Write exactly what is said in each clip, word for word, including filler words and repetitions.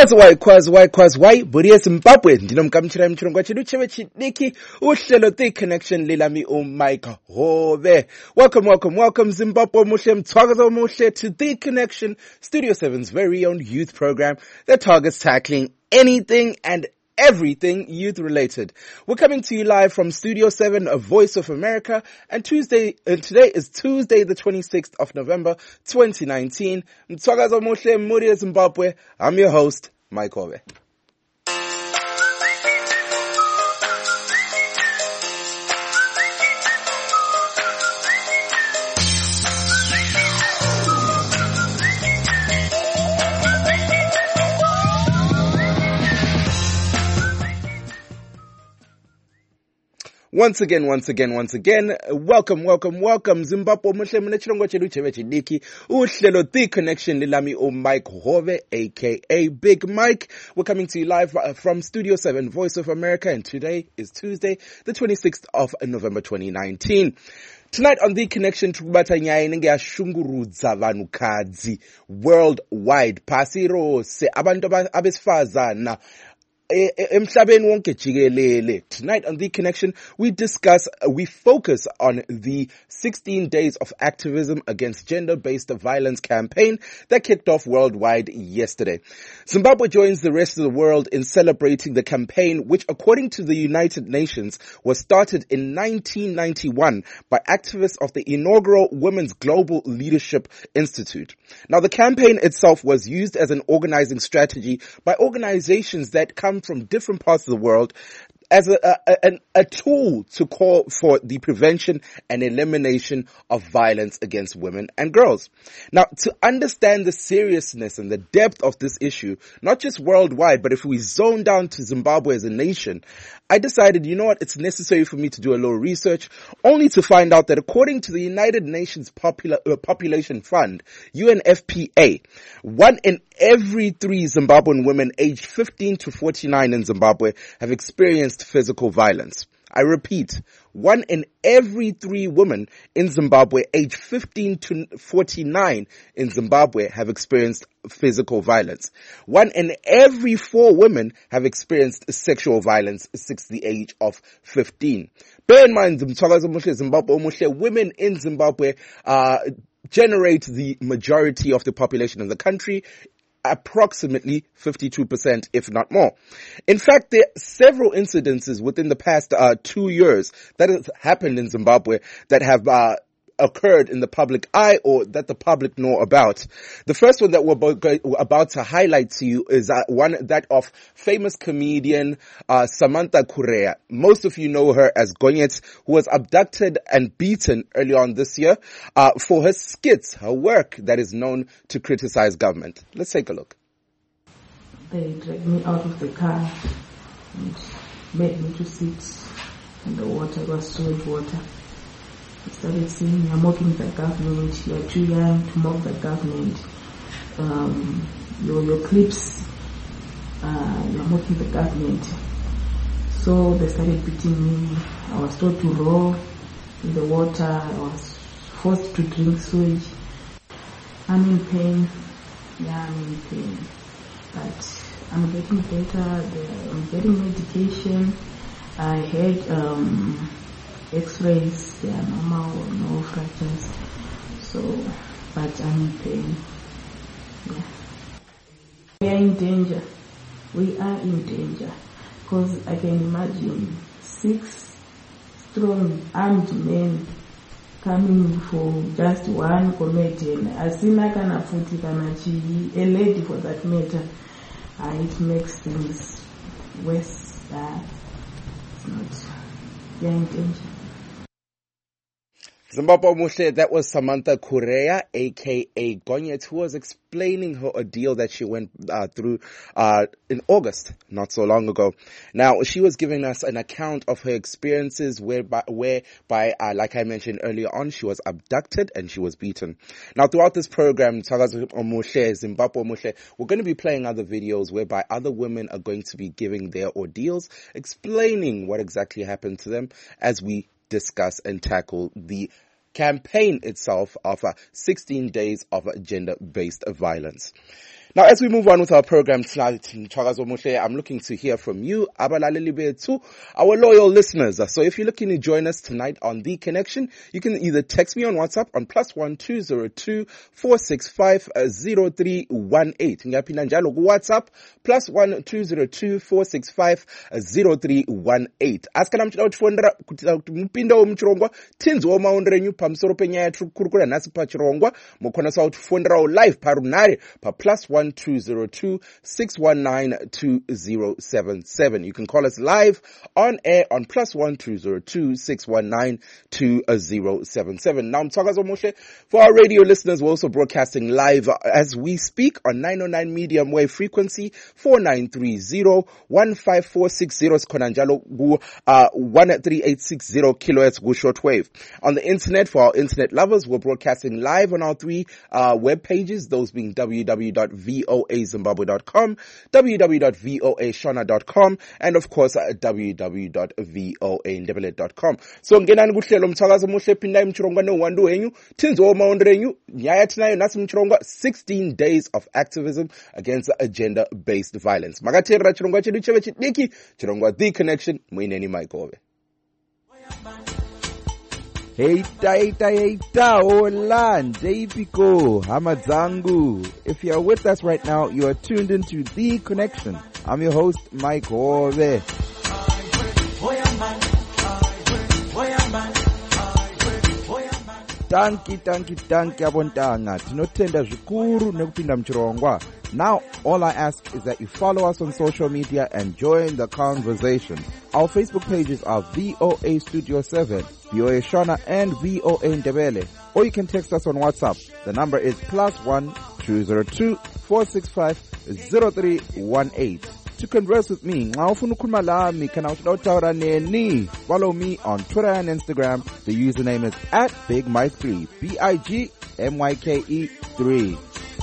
Kwazi why, kwazi why, kwazi why, Buriye Zimbabwe, ndinomkamchira mchirongwa chedu cheve chidiki, uhlelo The Connection lilami uMike Hove. Welcome, welcome, welcome Zimbabwe muhle, mthwakazo muhle to The Connection, Studio seven's very own youth program that targets tackling anything and everything youth related. We're coming to you live from Studio seven, a Voice of America, and Tuesday, and today is Tuesday the twenty-sixth of November, twenty nineteen. Mthwakazo muhle, Buriye Zimbabwe. I'm your host, Mike Hove. Once again, once again, once again, welcome, welcome, welcome, Zimbabwe, muhle mune chirongwa chedu cheve chidiki, uhlelo The Connection lilami uMike Hove, aka Big Mike. We're coming to you live from Studio seven, Voice of America, and today is Tuesday, the twenty-sixth of November, twenty nineteen. Tonight on The Connection, tukubata nyaya inenge yashungurudza vanhukadzi worldwide, pasi rose, abantu abesifazana, emhlabeni wonke jikelele. Tonight on The Connection, we discuss, we focus on the sixteen days of activism against gender-based violence campaign that kicked off worldwide yesterday. Zimbabwe joins the rest of the world in celebrating the campaign, which according to the United Nations was started in nineteen ninety-one by activists of the inaugural Women's Global Leadership Institute. Now, the campaign itself was used as an organizing strategy by organizations that come from different parts of the world as a, a, a, a tool to call for the prevention and elimination of violence against women and girls. Now, to understand the seriousness and the depth of this issue, not just worldwide, but if we zone down to Zimbabwe as a nation, I decided, you know what, it's necessary for me to do a little research, only to find out that according to the United Nations Popula- uh, Population Fund, U N F P A, one in every three Zimbabwean women aged fifteen to forty-nine in Zimbabwe have experienced physical violence. I repeat, one in every three women in Zimbabwe aged fifteen to forty-nine in Zimbabwe have experienced physical violence. One in every four women have experienced sexual violence since the age of fifteen. Bear in mind, Zimbabwe, women in Zimbabwe uh, generate the majority of the population of the country, approximately fifty-two percent, if not more. In fact, there are several incidences within the past uh, two years that have happened in Zimbabwe that have uh, occurred in the public eye or that the public know about. The first one that we're about to highlight to you is uh, one that of famous comedian uh, Samantha Correa. Most of you know her as Gonyet, who was abducted and beaten earlier on this year uh, for her skits, her work that is known to criticize government. Let's take a look. They dragged me out of the car and made me to sit in the water. It was salt water. I started saying, you're mocking the government, you're too young to mock the government, um, your, your clips, uh, you're mocking the government. So they started beating me. I was told to roll in the water. I was forced to drink sewage. I'm in pain. Yeah, I'm in pain. But I'm getting better. I'm getting medication. I had um, X-rays, they are normal, no fractures. So, but I'm in pain. Yeah. We are in danger. We are in danger. Because I can imagine six strong armed men coming for just one comedian. Asina kana futi kana chi, a lady for that matter. Uh, it makes things worse. Uh, it's not. We are in danger. Zimbabwe Mushe, that was Samantha Correa, aka Gonyet, who was explaining her ordeal that she went uh, through uh, in August, not so long ago. Now, she was giving us an account of her experiences whereby, whereby uh, like I mentioned earlier on, she was abducted and she was beaten. Now, throughout this program, Zimbabwe Mushe, we're going to be playing other videos whereby other women are going to be giving their ordeals, explaining what exactly happened to them as we discuss and tackle the campaign itself of uh, sixteen days of uh, gender-based violence. Now, as we move on with our program tonight, Mthwakazo Muhle, I'm looking to hear from you, abalaleli bethu, our loyal listeners. So if you're looking to join us tonight on The Connection, you can either text me on WhatsApp on plus one two zero two four six five zero three one eight. Ngiyaphinda njalo ku WhatsApp plus one two zero two four six five zero three one eight. Askana mchila uchifondera kuti mpinda wo mchirongwa tinzi wo maonrenyu pamusoro penyaya tiri kukurukura nhasi pachirongwa mukhona sa uchifondera wo live parunare pa plus one two zero two six one nine two zero seven seven. You can call us live on air on plus one two zero two six one nine two zero seven seven. Now, Mthwakazo Muhle, for our radio listeners, we're also broadcasting live as we speak on nine oh nine medium wave frequency four nine three zero one five four six zero skonanjalo gu uh one three eight six zero kilohertz gu shortwave. On the internet, for our internet lovers, we're broadcasting live on our three uh web pages, those being w w w dot voa zimbabwe dot com, w w w dot voa shona dot com, and of course uh, w w w dot voa ndebele dot com. So ngenani kuhlelo Mthwakazo Muhle phindai mchirongwa no wandu wenyu tinzo maondrenyu nyaya tinayo nasi mchirongwa sixteen days of activism against gender based violence. Makaterera chirongwa chedu cheve chidiki chirongwa The Connection mwineni Mike Hove. Heita, heita, heita, hola, J-Pico, Hamadzangu. If you are with us right now, you are tuned into The Connection. I'm your host, Mike Hove. Tanki, tanki, tanki, abontanga. Tinotenda zvikuru nekupinda mchirongwa. Now, all I ask is that you follow us on social media and join the conversation. Our Facebook pages are V O A Studio seven, V O A Shona, and V O A Ndebele. Or you can text us on WhatsApp. The number is plus one two zero two four six five zero three one eight. To converse with me, follow me on Twitter and Instagram. The username is at Big Mike three, B I G M Y K E three.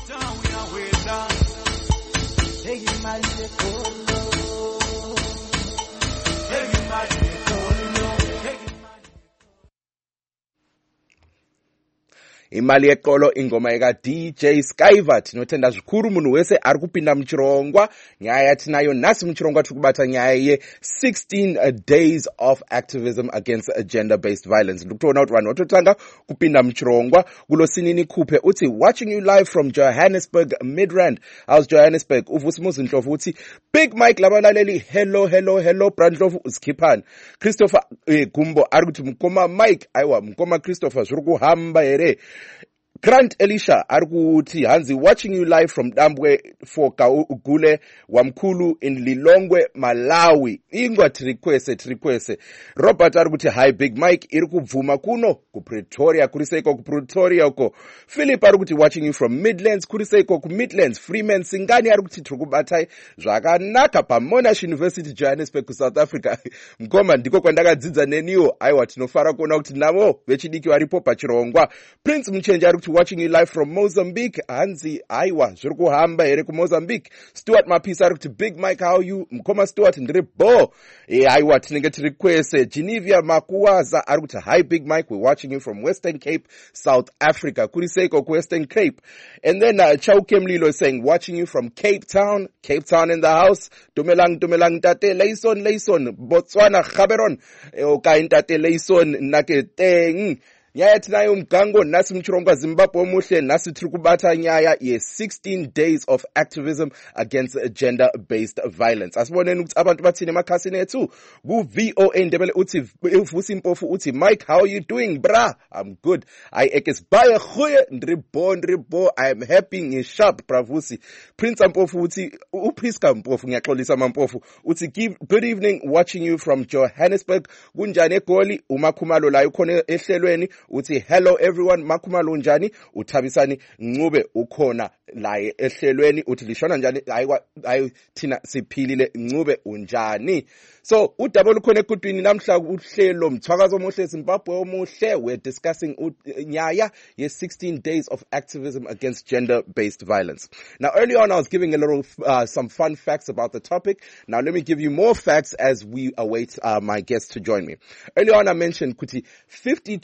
Imali yekolo ingoma eka D J Skyver. Tinotenda zvikuru munhu wese ari kupinda muchirongwa. Nyaya yatinayo nasi muchirongwa tikubata nyaya ye sixteen days of activism against gender based violence. Ndikutoona kuti vanhu vatotanga kupinda muchirongwa. Kulosinini Kupe uti watching you live from Johannesburg Midrand. How's Johannesburg? Uvusimuzi Ndlovu uti Big Mike labalaleli hello hello hello Brandlovu uskiphan. Christopher eh, Gumbo ari kuti mkoma Mike aiwa mkoma Christopher zviri kuhamba here. Grant Elisha arikuti hanzi watching you live from Dambwe for Gule Wamkulu in Lilongwe Malawi. Ingwa tirikwese tirikwese. Robert arikuti hi Big Mike iri kubvuma kuno ku Pretoria kuriseko ku Pretoria uko. Philip arikuti watching you from Midlands kuriseko ku Midlands. Freeman Singani arikuti turikubatai zvakanaka pa Monash University Johannesburg ku South Africa. Mkoma ndiko kwandakadzidza neniwo aiwa tinofara kuona kuti navo vechidiki varipo pachirongwa. Prince Mchenja arikuti watching you live from Mozambique. Hanzi aiwa zviri kuhamba here ku Mozambique. Stuart Mapisa arikuti Big Mike how you mkoma Stuart ndiri bo e aiwa tinenge tiri kwese. Genevia Makuwaza arikuti hi Big Mike we're watching you from Western Cape South Africa kuriseko ku Western Cape. And then uh, Chauke Mlilo is saying watching you from Cape Town. Cape Town in the house. Dumelang dumelang tate Leison Leison Botswana Gaborone okay tate Leison nake teng. Nyaya tinayo mgango nasi mchirongwa Zimbabwe Muhle nasi turikubata nyaya ye sixteen days of activism against gender based violence. Asiboneni ukuthi abantu bathini emakhasini ethu ku V O A Ndebele uthi uvusi impofu uthi Mike how are you doing bra? I'm good. I ekesbaye khoye ndribo ndribo I am happy ngisharp bravusi. Prince Mpofu uthi uPriska Mpofu ngiyaxolisa mampofu uthi give good evening watching you from Johannesburg. Kunjani eGoli umakhumalo la ukhona ehlelweni uthi hello everyone makhumalo njani uthabisani Ncube ukhona la ehlelweni uthi lishona njani hayi thina siphilile Ncube unjani. So udabula ukhona ekudwini namhla uhlelo Mthwakazo Muhle Zimbabwe omuhle we're discussing nyaya ye sixteen days of activism against gender based violence. Now earlier on I was giving a little uh, some fun facts about the topic. Now let me give you more facts as we await uh, my guests to join me. Earlier on I mentioned kuti fifty-two percent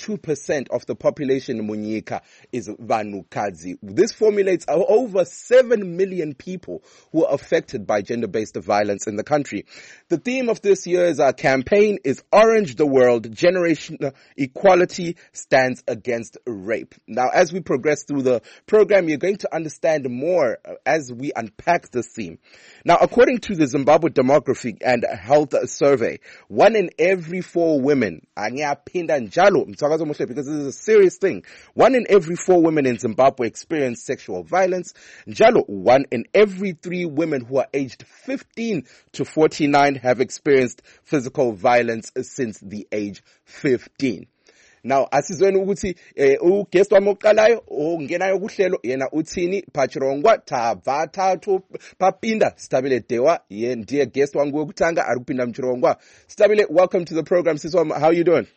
percent of the population in Munyika is vanhukadzi. This formulates over seven million people who are affected by gender-based violence in the country. The theme of this year's uh, campaign is Orange the World, Generational Equality Stands Against Rape. Now, as we progress through the program, you're going to understand more uh, as we unpack this theme. Now, according to the Zimbabwe Demography and Health Survey, one in every four women, because this is a serious thing, one in every four women in Zimbabwe experience sexual violence. Njalo, one in every three women who are aged fifteen to forty-nine have experienced physical violence since the age fifteen. Now, asizweni ukuthi eh uguest wami oqalayo ongenayo kuhlelo yena uthini Pachirongwa thabva thathu papinda Sitabile Dewa ye ndiye guest wangu wokuthanga ari kupinda Mchirongwa. Sitabile, welcome to the program. Siswa, how are you doing?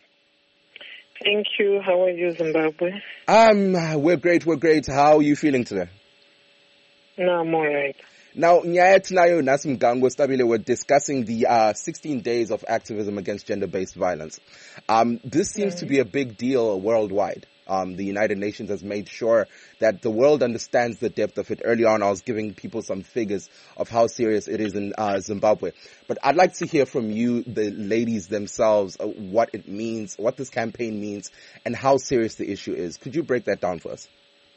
Thank you. How are you, Zimbabwe? Um we're great, we're great. How are you feeling today? No, I'm all right. Now, Nyaya Tinayo Nasim Gango Sitabile, we're discussing the uh, sixteen days of activism against gender-based violence. Um, this seems to be a big deal worldwide. Um, the United Nations has made sure that the world understands the depth of it. Early on, I was giving people some figures of how serious it is in uh, Zimbabwe. But I'd like to hear from you, the ladies themselves, uh, what it means, what this campaign means, and how serious the issue is. Could you break that down for us?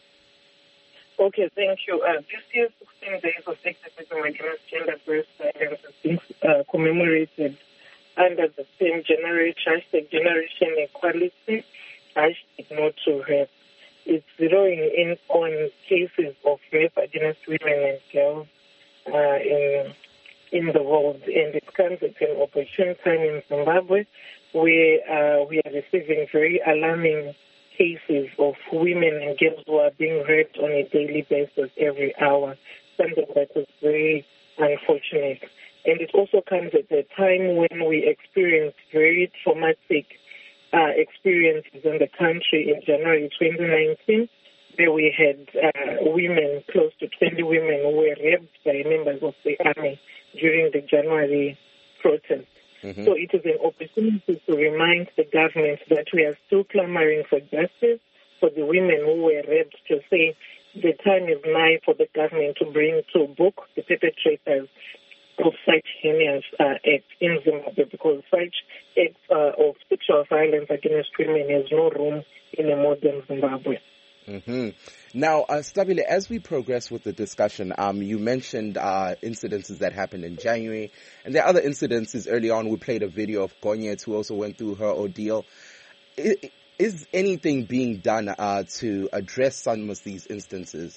Okay, thank you. Uh, this year's sixteen days of activism against gender-based violence is being uh, commemorated under the same generation, hashtag Generation Equality, hashtag No to Rape. It's zeroing in on cases of rape against women and girls uh, in in the world, and it comes at an opportune time in Zimbabwe where uh, we are receiving very alarming cases of women and girls who are being raped on a daily basis every hour, something that is very unfortunate. And it also comes at a time when we experience very traumatic uh, experiences in the country in January twenty nineteen, where we had uh, women, close to twenty women, who were raped by members of the army during the January protest. Mm-hmm. So it is an opportunity to remind the government that we are still clamoring for justice for the women who were raped, to say the time is nigh for the government to bring to book the perpetrators of such heinous uh, acts in Zimbabwe, because such acts uh, of sexual violence against women has no room in a modern Zimbabwe. Mm-hmm. Now, uh, Sitabile, as we progress with the discussion, um, you mentioned uh, incidences that happened in January, and there are other incidences. Early on, we played a video of Gonyet, who also went through her ordeal. Is, is anything being done uh, to address some of these instances?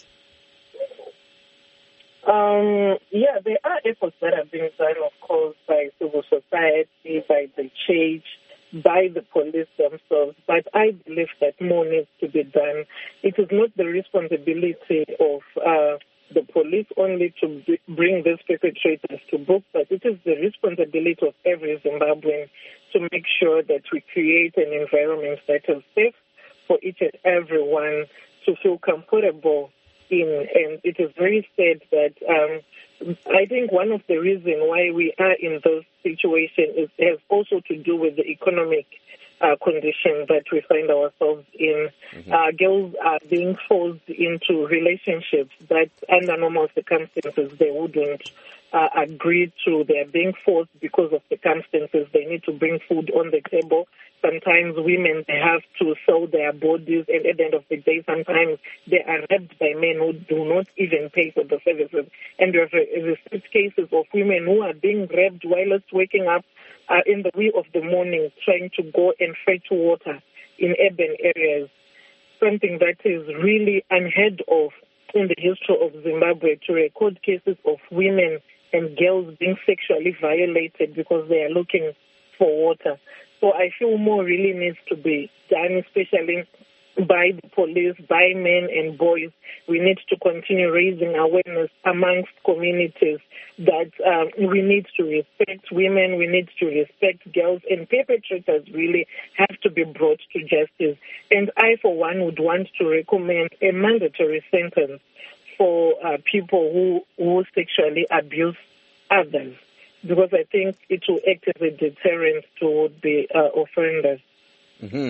Um, yeah, there are efforts that are being done, of course, by civil society, by the church, by the police themselves, but I believe that more needs to be done. It is not the responsibility of uh, the police only to b- bring these perpetrators to book, but it is the responsibility of every Zimbabwean to make sure that we create an environment that is safe for each and everyone to feel comfortable in. And it is very sad that um, I think one of the reasons why we are in those situations is, has also to do with the economic uh, condition that we find ourselves in. Mm-hmm. Uh, girls are being forced into relationships that under normal circumstances they wouldn't uh, agree to. They are being forced because of circumstances. They need to bring food on the table. Sometimes women, they have to sell their bodies, and at the end of the day, sometimes they are raped by men who do not even pay for the services. And we have received cases of women who are being raped while waking up uh, in the wee of the morning, trying to go and fetch water in urban areas, something that is really unheard of in the history of Zimbabwe, to record cases of women and girls being sexually violated because they are looking for water. So I feel more really needs to be done, especially by the police, by men and boys. We need to continue raising awareness amongst communities that um, we need to respect women, we need to respect girls, and perpetrators really have to be brought to justice. And I, for one, would want to recommend a mandatory sentence for uh, people who, who sexually abuse others, because I think it will act as a deterrent to the uh, offenders. Mm-hmm.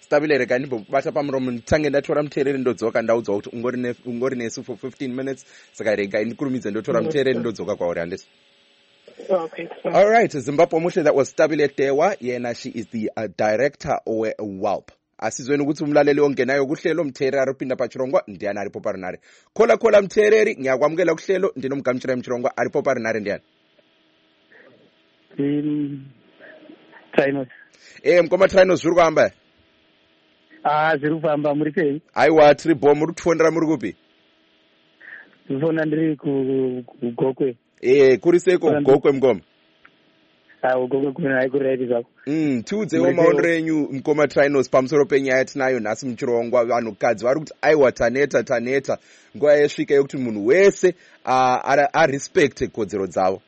Stabile rega ndimbobata pamuromo nditange ndatora muteereri ndodzoka ndaudza kuti ungori nesu for fifteen minutes saka rega ndikurumidze ndotora muteereri ndodzoka kwauri handisi. Okay. All right, Zimbabwe Mushle, that was Stabile Dewa. Yena, she is the uh, director we W A L P. Asizweni ukuthi umlaleli ongenayo kuhlelo mthereri aripinda pachirongwa ndiyani aripo parinari. Khola khola mthereri ngiyakwamukela kuhlelo ndinomgamchira mchirongwa aripo parinari ndiyani. Um, Trinos. Eh mkoma Trinos zviri kuhamba. Ah zviri kufamba muri pei? Aiwa tiri bo muri kufondera muri kupi? Ndifona ndiri ku Gokwe. Eh kuri seko Gokwe mngoma. Ah Gokwe kuna ayikuredi zvako. Mm tiudzewo maonero enyu mkoma Trinos pamusoro penyaya tinayo nhasi muchirongwa vanhukadzi vari kuti aiwa taneta taneta nguva yasvika yokuti munhu wese arespecte kodzero dzavo.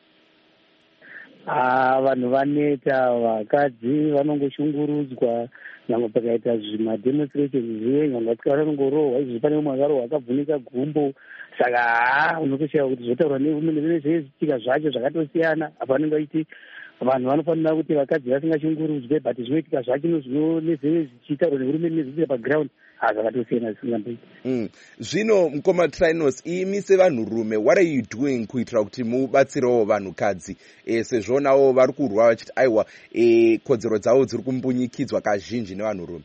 Ah vanhu vaneta, vakadzi vanongoshungurudzwa, nyangwe pakaita zvimademonstrations zviye, nyangwe vanongorohwa, izvi pane umwe akarohwa akavhunika gumbo. Saka haa unotoshayiwa kuti zvotaurwa nezvezvitika zvacho zvakatosiyana. Apa vanenge vachiti vanhu vanofanira kuti vakadzi vasingashungurudzwe, but zvinoitika zvacho nezveve zvichitaurwa nehurumende nezviitika paground zvakatosiyana zvisingamboiti. Mm. Zvino mukoma Trinos, imi sevanhurume, what are you doing kuitira kuti mubatsirewo vanhukadzi e, sezvo navo vari kurwa vachiti aiwa e, kodzero dzavo dziri kumbunyikidzwa kazhinji nevanhurume?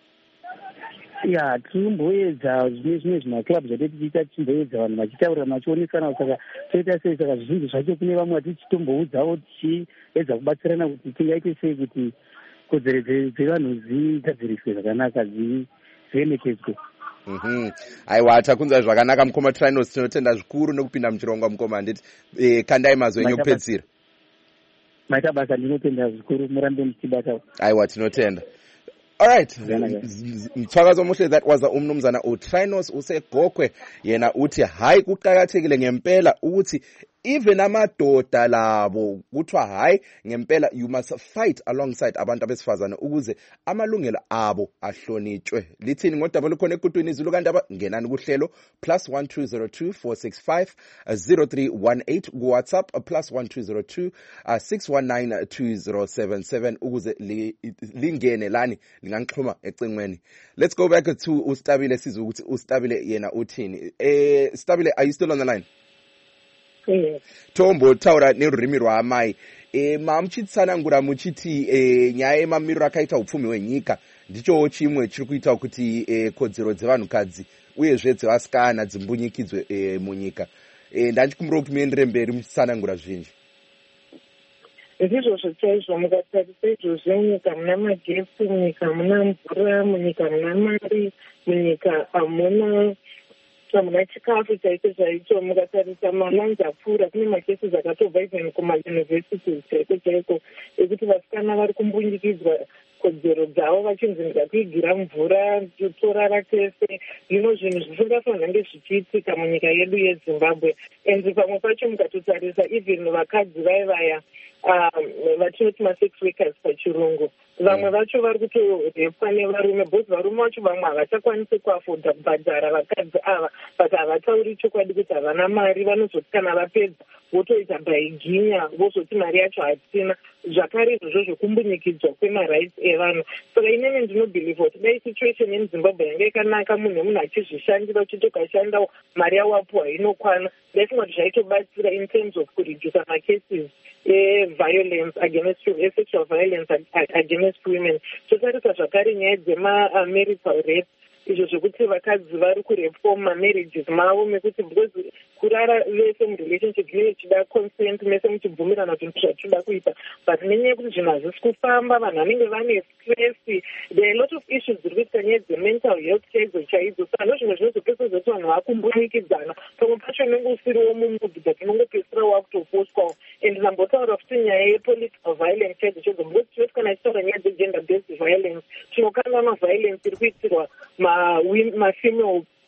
Ya tichimboedza zvine zvimwe zvimaclub zvati tichiita tichimboedza vanhu vachitaurirana vachionesana, saka toita sei, saka zvizhinji zvacho kune vamwe vati tichitomboudzawo tichiedza kubatsirana kuti tingaite sei kuti kodzero dzevanhu dzigadziriswe zvakanaka, dziremekedzwe. Mhm. Aiwa takunzwa zvakanaka mukoma Trinos, tinotenda zvikuru nekupinda muchirongwa mukoma handiti. E, kandai mazwi enyu kupedzira. Maita basa, ndinotenda zvikuru, murambe muchibata. Aiwa tinotenda. All right. Mthwakazo Mushle, that was umnumzana uTrinos useGokwe. Yena uthi hayi kuqhakathekile ngempela ukuthi even amadoda labo kuthiwa hayi ngempela you must fight alongside abantu abesifazana ukuze amalungelo abo ahlonitshwe. Lithini ngodaba lukhona ekutwini izulu kandaba ngenani kuhlelo plus one two zero two four six five zero three one eight ku WhatsApp plus one two zero two six one nine two zero seven seven ukuze lingene lani lingangixhuma ecingweni. Let's go back to uStabile sizwe ukuthi uStabile yena uthini. Eh Stabile, are you still on the line? Yes. Tombo taura nerurimi rwaamai. E, mamuchitsanangura muchiti e, nyaya yemamiriro akaita upfumi hwenyika ndicho chimwe chiri kuita kuti e, kodzero dzevanhukadzi uyezve dzevasikana dzimbunyikidzwe e, munyika. E, ndachikumbira kuti muendere mberi muchitsanangura zvinji. Ndizvo zvochaizvo, mukatarisa izvozvo munyika muna magetsi, munyika muna mvura, munyika muna mari, munyika hamuna hamuna chikafu chaicho chaicho. Mukatarisa mamanzi apfuura, kune makesi akatobva even kumayunivhesiti chaiko chaiko ekuti vasikana vari kumbunyikidzwa kodzero dzavo vachinzi ndakuigira mvura torara tese. Zvino zvinhu zvisingafanira zvichiitika munyika yedu yeZimbabwe. And pamwe pacho mukatotarisa even vakadzi vai vaya vatinoti masex workers pachirungu, vamwe vacho vari kutorepwa nevarume, bhozi varume vacho vamwe havachakwanisi kuafodha kubhadhara vakadzi ava, but havatauri chokwadi kuti havana mari. Vanozoti kana vapedza votoita bhaiginya vozoti mari yacho hatina. Zvakare izvozvo zvokumbunyikidzwa kwemarights evanhu. Saka inene ndinobhiliva kuti dai situation yemuzimbabwe yanga yakanaka, munhu nemunhu achizvishandira uchitokashandawo mari yawapuwa inokwana, ndaifunga kuti zvaitobatsira in terms of kuredusa macases e-violence against e-sexual violence against women. Totarisa zvakare nyaya dzema-marital rape, izvo zvokuti vakadzi vari kurepwa mumamarriages mavo, mekuti because kurara vese murelationship iye chida consent, mese muchibvumirana kuti zvatinoda kuita, but nenyaya yekuti zvinhu hazvisi kufamba, vanhu vanenge vane stress, there are a lot of issues dziri kuitika nyaya dzemental health chaidzo chaidzo. Saka ndozvimwe zvinozopesa zoti vanhu vakumbunikidzana, pamwe pacho unenge usiriwo mumudzi but unongopesira wakutoposwawo. And ndambotaura futi nyaya yepolitical violence chaidzo chaidzo, because tinoti kana tichitaura nyaya dzegender based violence, tinokanda maviolence iri kuitirwa ma female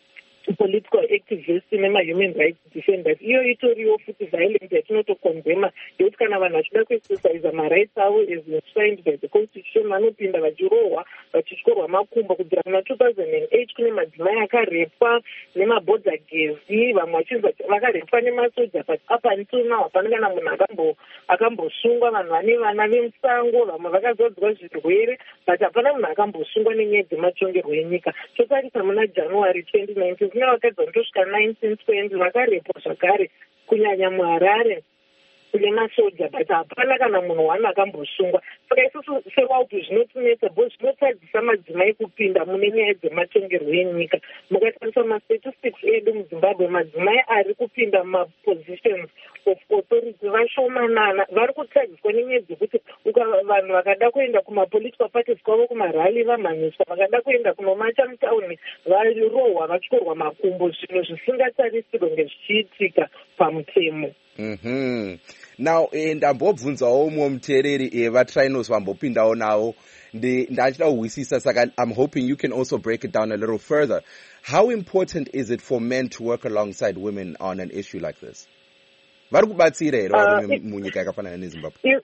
political activists nema-human rights defenders. Iyo itoriwo futi violence yatinotokonzema yekuti kana vanhu vachida kuexercise marights avo as enshrined by the constitution vanopinda vachirohwa vachityorwa makumbo. Kubvira kuna two thousand eight kune madzimai akarepwa nemabhodha gezi, vamwe vachinzi vakarepwa nemasoja, but up until now hapana kana munhu akambosungwa. Vanhu vane vana vemusango, vamwe vakazadzwa zvirwere, but hapana munhu akambosungwa nenyaya dzematongerwo enyika. Totarisa muna January twenty nineteen kune vakadzi vanotosvika nineteen twenty vakarepwa zvakare, kunyanya muHarare kune masoja, but hapana kana munhu wani akambosungwa. Saka isusu sewaupi zvinotinetsa, bo zvinotadzisa madzimai kupinda mune nyaya dzematongerwo enyika. Mukatarisa mastatistics edu muZimbabwe, madzimai ari kupinda mumapositions of authority vashomanana. Vari kutadziswa nenyaya dzekuti vanhu vakada kuenda kumapolitical parties kwavo kumarali vamhanyiswa, vakada kuenda kunomacha mutauni varirohwa vachorwa makumbo, zvinhu zvisingatarisirwe kunge zvichiitika pamutemo. Mhm. Now eh, ndambobvunzawo umwe muteereri eh, vaTrinos vambopindawo nawo ndachida kuhwisisa, saka I'm hoping you can also break it down a little further. How important is it for men to work alongside women on an issue like this? Vari kubatsira here varume munyika yakafanana neZimbabwe?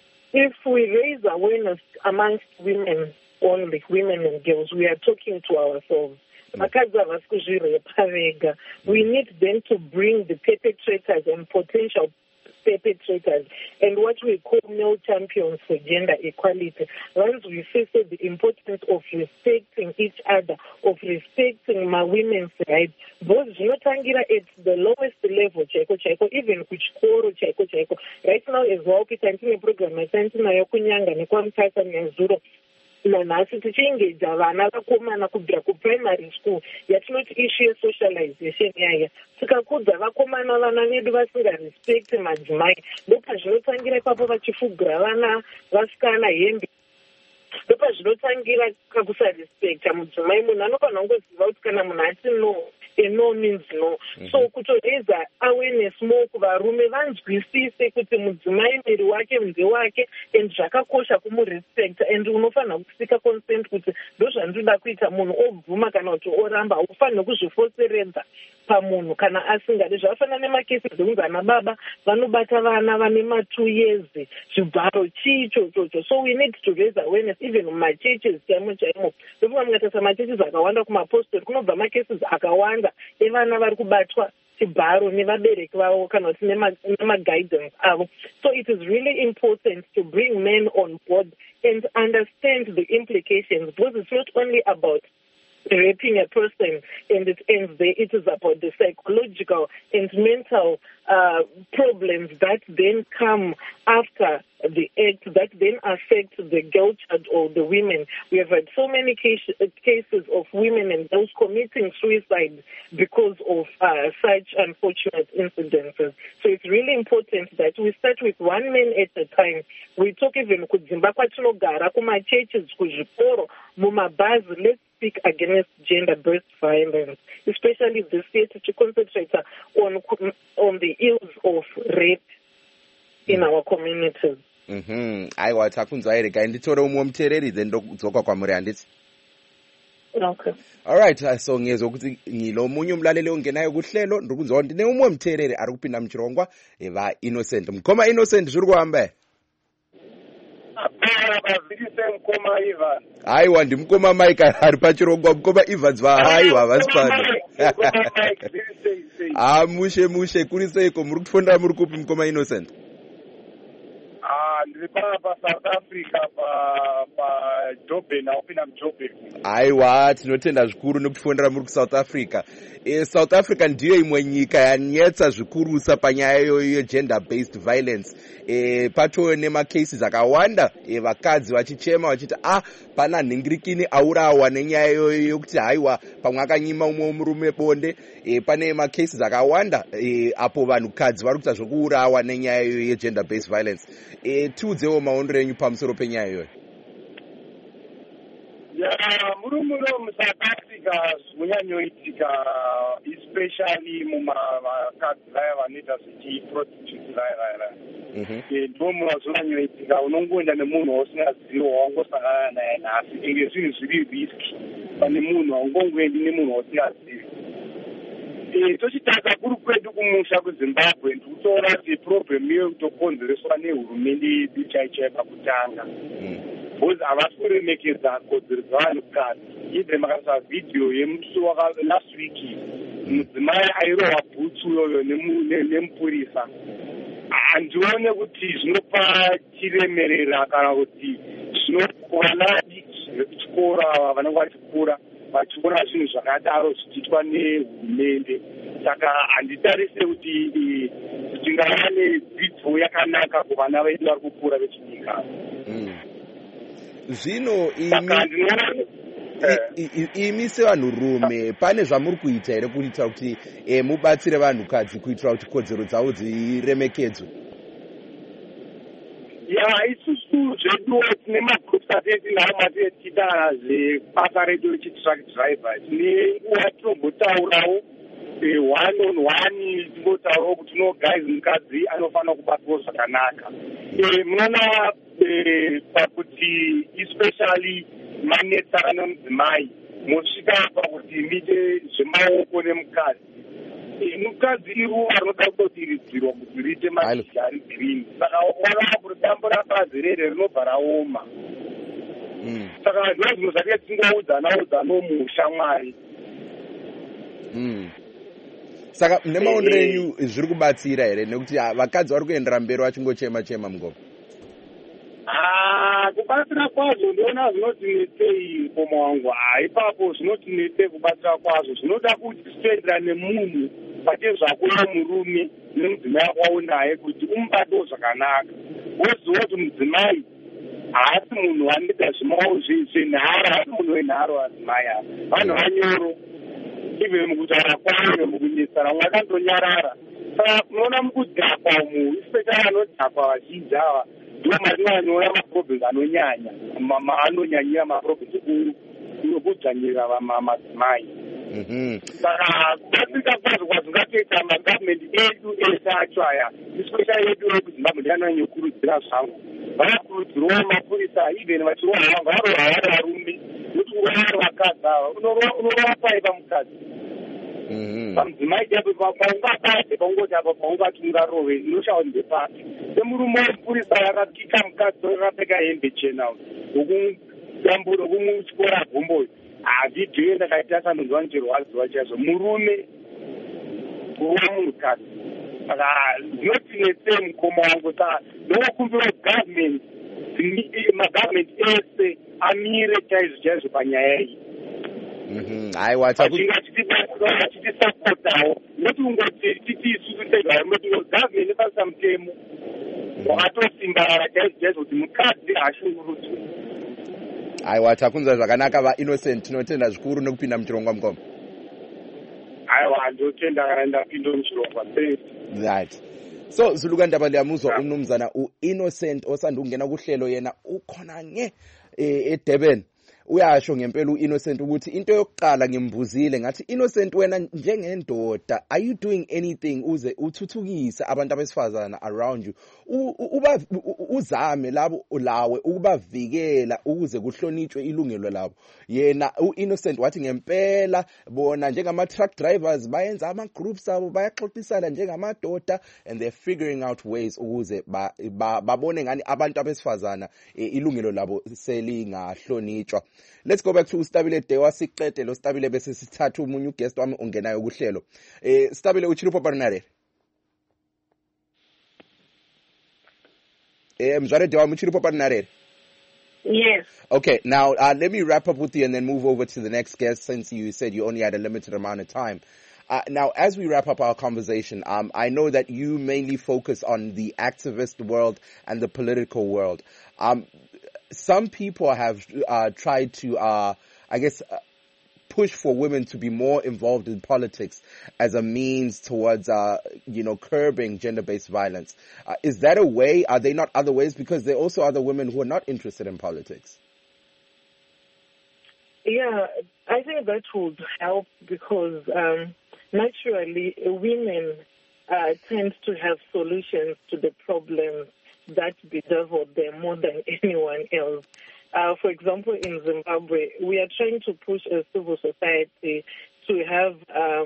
If we raise awareness amongst women only, women and girls, we are talking to ourselves. Vakadzi havasi kuzvirepa vega. We need them to bring the perpetrators and potential perpetrators and what we call male champions for gender equality. Once we face the importance of respecting each other, of respecting my women's rights, both zvinotangira at the lowest level chaiko chaiko, even kuchikoro chaiko chaiko. Right now as well, pitantine program yatantinayo kunyanga nekwamutasa nezuro. Nanhasi tichiengeja vana vakomana kubvira kuprimary school yatinoti issue yesocialization yaya. Tikakudza vakomana vana vedu vasingarespecti madzimai, ndopazvinotangira ipapo vachifugira vana vasikana hembe, ndopazvinotangira kakusarespecta mudzimai. Munhu anofanira kungoziva kuti kana munhu ati no, a no means no. Mm-hmm. So kutoraisa awareness more kuvarume vanzwisise kuti mudzimai miri wake mudzi wake and zvakakosha kumurespecta, and unofanira kusika consent kuti ndozvandinoda kuita. Munhu obvuma kana kuti oramba, haufaniri kuzvifoseredza pamunhu kana asingadi. Zvakafanana nemakesi dzekunzi ana baba vanobata vana vane ma-two years, zvibharo chii chochocho. So we need to raise awareness even mumachurches chaimo chaimo. Ndofunga mungatarisa machurches akawanda kumapostori kunobva macases akawanda evana vari kubatwa chibharo nevabereki vavo kana kuti nema-guidance avo. So it is really important to bring men on board and understand the implications, because it's not only about raping a person and it ends there. It is about the psychological and mental uh, problems that then come after the act, that then affect the girl child or the women. We have had so many case, cases of women and girls committing suicide because of uh, such unfortunate incidences. So it's really important that we start with one man at a time. We talk even kudzimba kwatinogara, kuma churches, kuzvikoro, mumabhazi. Let's speak against gender-based violence, especially the state to concentrate on on the ills of rape in our communities. Mhm. Aiwa, takunzwa here kai nditore umwe muteereri then ndodzoka kwamuri handiti. Okay. All right, so ngezwe kuti ngilo munyu mlaleli ongenayo kuhlelo ndiri kunzwa ndine umwe muteereri ari kupinda muchirongwa eva Innocent. Mukoma Innocent zviri kuhamba? Aiwa, ndimukoma Mike ari pachirongwa. Mukoma Evans va aiwa havasi pano. Ah, mushe mushe kuri seiko muri kufunda muri kupi Mukoma Innocent? Ah, ndiri pa South Africa pa pa Durban, opina mJoburg. Aiwa, tinotenda zvikuru nekufundira muri kuSouth Africa. E, South Africa ndiyo imwe nyika yanetsa zvikurusa panyaya iyoyo gender based violence. E, pato nemacases akawanda e, vakadzi vachichema vachiti ah pana nhingirikini aurawa nenyaya iyoyo yokuti haiwa pamwe akanyima umwe murume bonde. E, pane macases akawanda e, apo vanhukadzi vari kuita zvokuurawa nenyaya iyoyo yegender based violence. E, tiudzewo maonero enyu pamusoro penyaya iyoyo. Ya muri muno muSouth Africa zvinonyanyoitika, especially mumakadzi vaya vanoita zvichiprostitute vaya vaya. Ndo munozonyanyoitika, unongoenda nemunhu usingazivi wawangosangana naye nhasi, enge zvinhu zviri riski pane munhu, haungongoendi nemunhu usingazivi. tochitanga kuri kwedu kumusha kuzimbabwe ndikutoona kuti problem iyo kutokonzereswa nehurumende yedu chaichai pakutanga because havasi kuremekedza kodzero dzavanhukadzi. Ibve makasa vhidhiyo yemusi waka last week mudzimai airohwa bhutsu iyoyo nemupurisa. Handione kuti zvinopa chiremerera kana kuti vana vadiki vekuchikora vanenge vachikura vachiona zvinhu zvakadaro zvichiitwa nehurumende. Saka handitarise kuti tingava nedzidzo yakanaka kuvana vedu vari kukura vechinyika. Zvino imi sevanhurume pane zvamuri kuita here kuitira kuti mubatsire vanhukadzi kuitira kuti kodzero dzavo dziremekedzwe? Ya, isusu zvedu tine magroups atinao matetiita zvebasa redu rechitruck driver. Tine nguva tinombotaurawo one on one, timbotaurawo kuti no guys mukadzi anofanira kubatwawo zvakanaka. Munoona pakuti especially manetsa nemudzimai mosvika pakuti mite zvemaoko nemukadzi. Mukadzi iruva rinoda kutodiridzirwa kuti riite mashizha ari green. Saka ona kuti dambo rabazi rere rinobva raoma. Saka zvino zvinhu zvake tingoudzana udzano musha Mwari. Saka nemaondero enyu zviri kubatsira here nekuti vakadzi vari kuendera mberi vachingochema chema mungoma? Kubatsira kwazvo ndiona zvinotinetsei mukoma wangu. Ipapo zvinotinetsei kubatsira kwazvo zvinoda kuti zvitoenderana nemunhu pate zvakuona murume nemudzimai wako naye kuti umubatewo zvakanaka. Woziva kuti mudzimai haasi munhu anoita zvenhara, haasi munhu wenharo adzimai ava. Vanhu vanyoro ive mukutaura kwavo mukunyesana mumwe akandonyarara. Saka unoona mukudhakwa umu especially anodhakwa vazhinji ava ndiwo matinonyora maproblems anonyanya anonyanyira maproblems ukuru inokudzvanyira madzimai. Saka kubatsirika kwazvo kwazvingatoita magavhumendi edu ese acho aya especially edu ekuzimbabwe ndianonyokurudzira zvangu vanakurudzirwawo mapurisa even vachirohwa varohwa vari varume nokuti vari vakadzi ava unorova pai pamukadzi pamudzimai chaipo paungabate paungoti apa paungati ungarove inoshawa ndepati semurume wemupurisa yakapika mukadzi akapfeka hembe chena okumuchikora gomboyo havhidhiyo ndakaita sanonzwa ndichirwadziwa chaizvo murume kuva munhukadzi. Saka zvinotinetsei mukoma wangu. Saka ndokumbira gavhumendi magavhumendi ese amire chaizvo chaizvo panyaya iyi. Aiwa achitisapotawo noti ungoti titi isusu segarimoti gavhumendi epasa mutemo wakatosimbarara chaizvo chaizvo kuti mukadzi haashungurudzwe. Aiwa takunzwa zvakanaka vaInnocent, tinotenda zvikuru nekupinda muchirongwa mukoma. Aiwa ndotenda kana ndapinda muchirongwa. Right. So Zuluka Ndaba liyamuzwa umnumzana uInnocent osanda ukungena kuhlelo yena ukhona nge eDurban. Uyasho ngempela uInnocent ukuthi into yokuqala ngimbuzile ngathi Innocent wena njengendoda are you doing anything uze uthuthukise abantu abesifazana around you uba uzame labo lawe ukubavikela ukuze kuhlonitshwe ilungelo labo? Yena uInnocent wathi ngempela bona njengama truck drivers bayenza ama groups abo bayaxoxisana njengamadoda and they're figuring out ways ukuze babone ngani abantu abesifazana ilungelo labo selingahlonitshwa. Let's go back to Stabile Dewa siqede lo Stabile bese sithatha umunye uguest wami ongenayo kuhlelo. Eh Stabile uchiri poparinare. Eh mzware Dewa uchiri poparinare. Yes. Okay, now uh, let me wrap up with you and then move over to the next guest since you said you only had a limited amount of time. Uh, now, as we wrap up our conversation, um, I know that you mainly focus on the activist world and the political world. Um, some people have uh, tried to, uh, I guess, uh, push for women to be more involved in politics as a means towards, uh, you know, curbing gender-based violence. Uh, is that a way? Are there not other ways? Because there are also other women who are not interested in politics. Yeah, I think that would help because um, naturally women uh, tend to have solutions to the problems that bedevil them more than anyone else. Uh, for example, in Zimbabwe, we are trying to push a civil society to have um,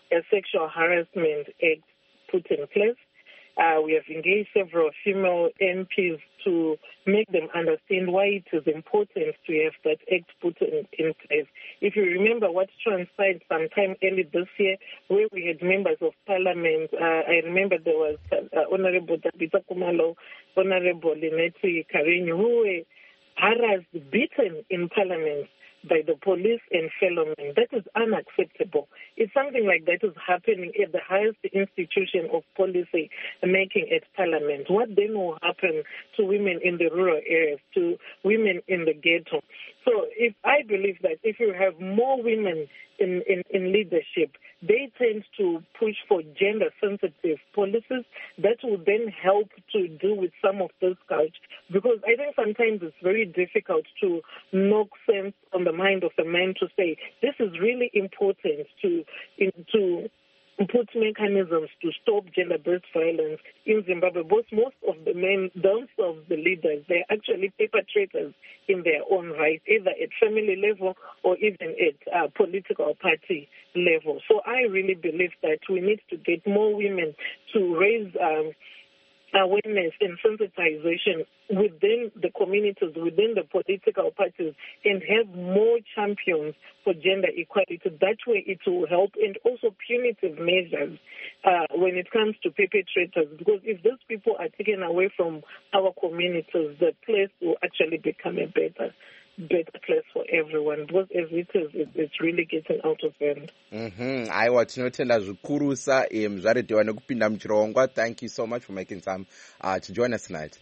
a sexual harassment act put in place. Uh, we have engaged several female M Ps to make them understand why it is important to have that act put in, in place. If you remember what transpired sometime early this year, where we had members of parliament, uh, I remember there was uh, Honorable Tabitha Kumalo, Honorable Lineti Karini, who were harassed, beaten in parliament by the police and fellow men. That is unacceptable. If something like that is happening at the highest institution of policy making at Parliament, what then will happen to women in the rural areas, to women in the ghetto? So if I believe that if you have more women in, in, in leadership, they tend to push for gender-sensitive policies that will then help to deal with some of those cultures. Because I think sometimes it's very difficult to knock sense on the mind of the man to say, this is really important to, in, to put mechanisms to stop gender-based violence in Zimbabwe. Both most of the men, themselves, the leaders, they're actually perpetrators in their own right, either at family level or even at uh, political party level. So I really believe that we need to get more women to raise um, awareness and sensitization within the communities, within the political parties, and have more champions for gender equality. That way it will help, and also punitive measures uh, when it comes to perpetrators, because if those people are taken away from our communities, the place will actually become a better better place for everyone, because as it is, it, it's really getting out of hand. Mm-hmm. Aiwa, tinotenda zvikuru sa muzvaretewa nekupinda muchirongwa. Thank you so much for making time uh, to join us tonight.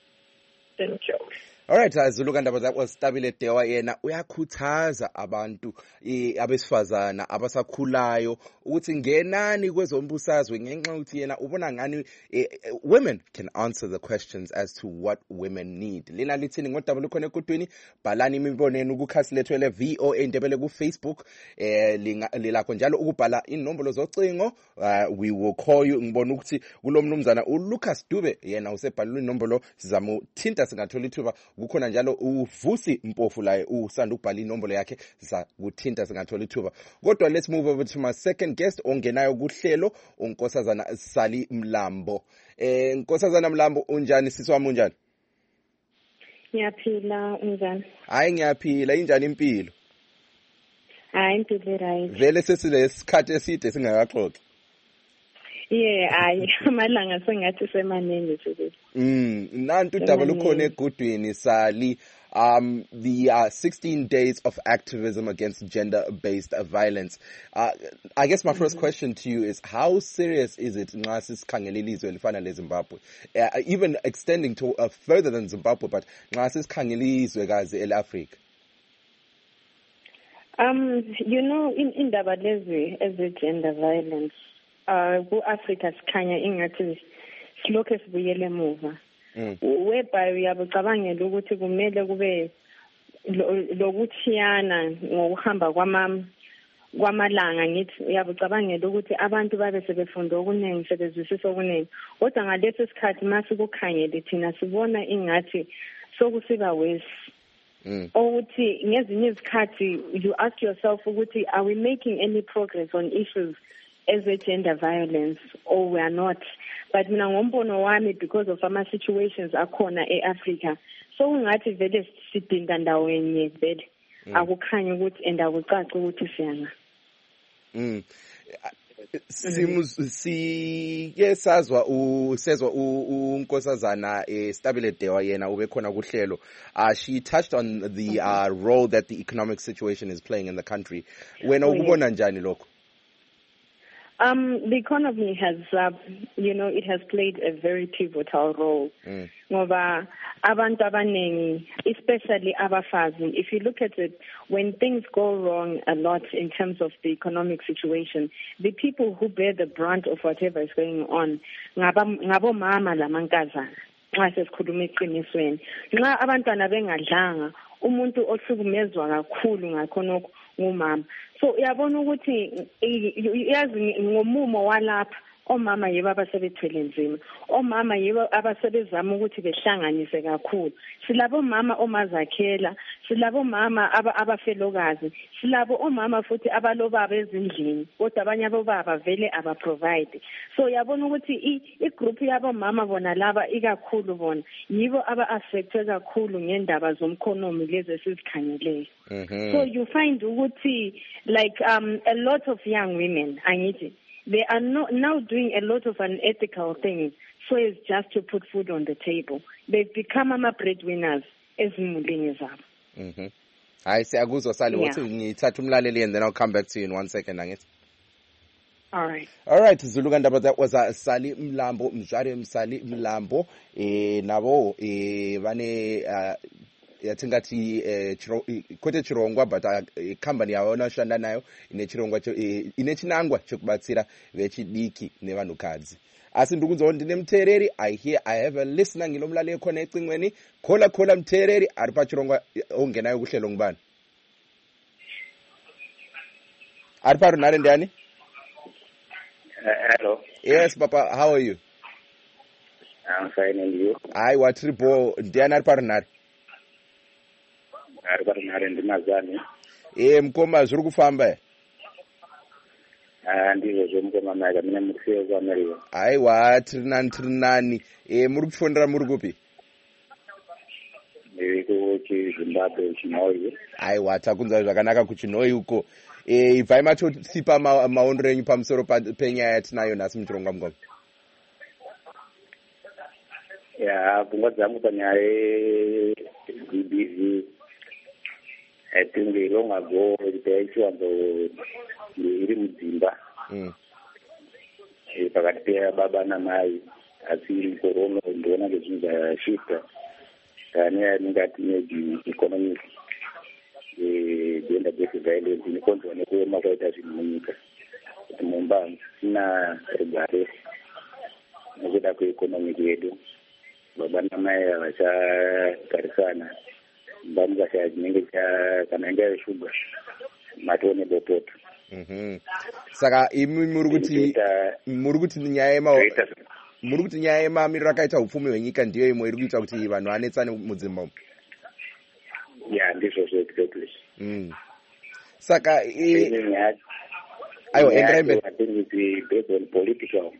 Thank you. Alright, azuluka ndaba zakho Stabile Dewa yena uyakhuthaza abantu abesifazana abasakhulayo ukuthi ngenani kwezombusazwe ngenxa ukuthi yena ubona ngani women can answer the questions as to what women need. Lina lithini ngodaba lukhona ekudwini, bhalani imibono yenu kukhasi lethu le V O A Ndebele ku Facebook, eh lilakho njalo ukubhala inombolo zocingo. Uh, we will call you. Ngibona ukuthi kulomnumzana uLucas Dube yena usebhalwe inombolo, sizamuthinta singathola ithuba. Kukhona njalo uVusi Mpofu la usanda ukubhala inombolo yakhe, sizakuthinta singathola ithuba. Kodwa let's move over to my second guest ongenayo kuhlelo, uNkosazana Sali Mlambo. Eh Nkosazana Mlambo, unjani sisi wami, unjani? Ngiyaphila, unjani? Hayi ngiyaphila, injani impilo? Hayi impilo right. Vele sesilesikhathi eside singakaxoxa. Yeah, hayi amalanga sengathi semaningi futhi. Mm, nantu udaba lukhona egudwini Sali. Um, the uh, sixteen days of activism against gender-based violence. Uh, I guess my first mm-hmm. question to you is, how serious is it, Zimbabwe? Uh, even extending to uh, further than Zimbabwe, but El Africa? Um, you know, in in Dabalezi, as a gender violence, uh, Africa sikhanya ingathi silokhu sibuyele emuva. Whereby uyabacabangela ukuthi kumele kube lokuthiyana ngokuhamba kwama kwamalanga, ngithi uyabacabangela ukuthi abantu babe sebefunda okuningi, sebezwisisa okuningi, kodwa ngaleso sikhathi mase kukhangele thina sibona ingathi sokusiba worse. Mm. Ukuthi ngezinye izikhathi you ask yourself ukuthi, are we making any progress on issues as a gender violence, or we are not? But mina ngombono wami, because of ama situations akhona eAfrica, so ungathi vele sidinda ndawenye vele akukhanya ukuthi and akucaci ukuthi siyana. Mm. Sike sazwa usezwa uNkosazana Stabile Dewa yena ubekhona kuhlelo. Uh, she touched on the uh, role that the economic situation is playing in the country. Wena ukubona njani lokho? Um, the economy has, uh, you know, it has played a very pivotal role. Mm. Ngoba abantu abaningi, especially abafazi, if you look at it, when things go wrong a lot in terms of the economic situation, the people who bear the brunt of whatever is going on, ngabo mama lamankazana, nxa sesikhuluma eqinisweni. Nxa abantwana bengadlanga, umuntu ohlukumezwa kakhulu ngakhonokho ngumama. So uyabona ukuthi yazi ngomumo walapha omama yibo abasebethwele nzima, omama yibo abasebezama ukuthi behlanganise kakhulu. Silabo mama omazakhela, silabo mama aba abafelokazi, silabo omama futhi abalobaba ezindlini, kodwa abanye abobaba vele aba provide. So yabona ukuthi i group yabo mama bona laba ikakhulu bona yibo aba affected kakhulu ngendaba zomkhonomi lezi esizikhanyeleyo. So you find ukuthi like um a lot of young women, angithi, they are no, now doing a lot of unethical things so as just to put food on the table. They've become ama breadwinners ezimulini zabo. Mhm. Hayi siyakuzwa Sali uthi ngithatha umlaleli and then I'll come back to you in one second angithi. All right. All right, Zulu Kandaba, that was a Sali Mlambo, Mjari Msali Mlambo, eh, nabo, eh, vane, uh, yatingathi, eh, chiro, kote chirongwa, but, uh, company ya ona shanda nayo, ine chirongwa, eh, ine chinangwa, chokubatsira, vechi diki, nevanukadzi. Asindukunzo ondine mtereri, I hear, I have a listener, ngilomlale connecting weni, kola kola mtereri, aripa chirongwa, onge nayo kuhle longbani. Aripa runare ndiani? Uh, hello. Yes, Papa. How are you? I'm fine, and you? I wa tripo Diana Parnar. Parnar and Mazani. Eh, mkoma zuri kufamba. Ah, ndizo zomkoma maga mina mukhiyo kwa Mario. Ai wa trinan trinani. Eh, muri kufondera muri kupi? Ndiko ku Zimbabwe Chinoi. Ai wa takunza zvakanaka ku Chinoi uko. Eh, ibva macho tsipa ma, maondo renyu pamusoro penyaya yatinayo nhasi muchironga mugoma. Ya, pfungwa dzangu panyaya B B V. I think long ago ndaichiwanzo iri mudzimba. Mm. Eh, pakati pebaba namai asi korona ndiona ngezvinhu zvashifta. Kane anenge atineji economic gender based violence inokonzerwa nekuema kwaita zvinhu munyika kuti mumba musina rugare nekuda kweeconomic yedu. Baba namai havachagarisana, mumba mukashaya chinenge kana inga yeshuga matone bopoto. Mhm. Saka imi muri kuti muri kuti nyaya yema muri kuti nyaya yemamiriro akaita upfumi hwenyika ndiyo imwe iri kuita kuti vanhu vanetsane mudzimba. Yeah, ndizvo exactly. Mm. Saka eh ayo engrembe I think it's based on political.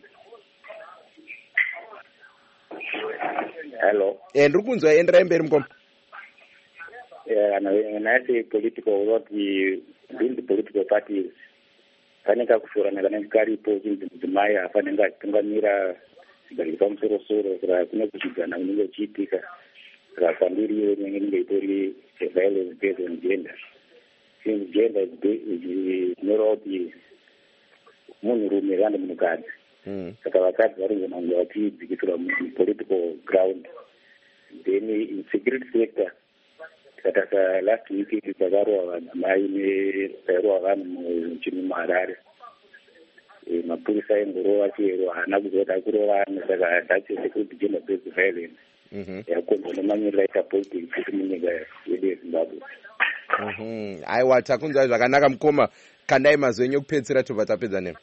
Hello. Eh ndiri kunzwa endera mberi mukoma. Yeah, and when I say political, what we build the political parties, kaneka kushorana kana karipo chidzimai afanenge achitungamira chigari pamusoro-soro saka kune kuchidzana kunenge kuchiitika saka kwandiriyo inenge itori violence based on gender. Since gender is inoreva kuti munhurume kana munhukadzi saka vakadzi vari kunanga vachidzikisirwa mupolitical ground. Then in security sector tikatasa last week takarohwa vanamai netairohwa vanhu muchini muharare. Mapurisa engorova chero haana kuzoti akurova vanhu saka that's security gender based violence yakonzwa nemamiriro aita politics kuti munyika yedu yezimbabwe. Aiwa takunzwa zvakanaka mukoma, kandai mazwi enyu ekupedzisira tobva tapedza nemo.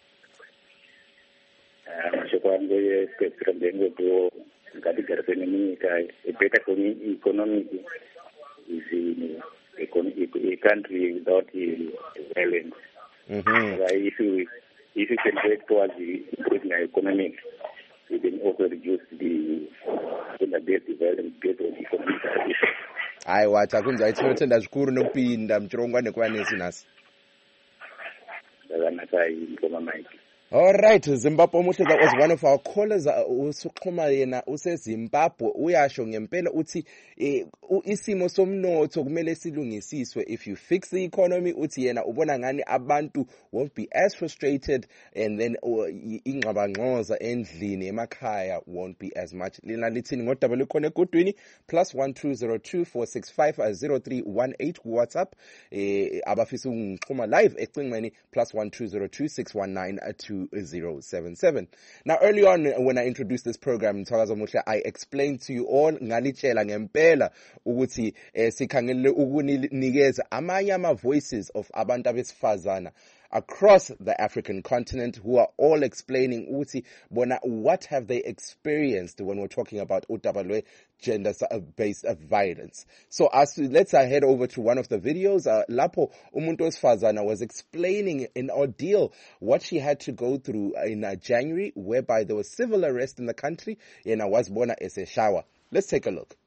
Mashoko angu ekupedzisira ndengoti ngatigarisane munyika. A better economic is a country without violence. If you if you can work towards improving our economy, we can also reduce the gender-based violence based on economic conditions. Aiwa takunzwa tinotenda zvikuru nekupinda muchirongwa nekuva nesi nhasi. Zvakanaka mukoma Mike. All right, Zimbabwe Muhleza was one of our callers. Usuxhuma yena useZimbabwe uyasho ngempela uthi isimo somnotho kumele silungisiswe. If you fix the economy, uthi yena ubona ngani abantu won't be as frustrated, and then ingxabangxoza endlini emakhaya won't be as much. Lina lithini ngodaba likhona egudwini plus one two zero two four six five zero three one eight WhatsApp. Eh abafisa ungixhuma live ecingweni plus one two zero two six one nine two zero seven seven. Now, early on when I introduced this program, I explained to you all ngalitshela ngempela ukuthi sikhangele ukunikeza amanye ama voices of abantu abesifazana across the African continent who are all explaining uthi bona what have they experienced when we're talking about utabalwe gender-based violence. So as let's uh, head over to one of the videos. Uh, Lapo umuntu wesifazana was explaining an ordeal, what she had to go through in uh, January, whereby there was civil arrest in the country, and was bona as a shower. Let's take a look.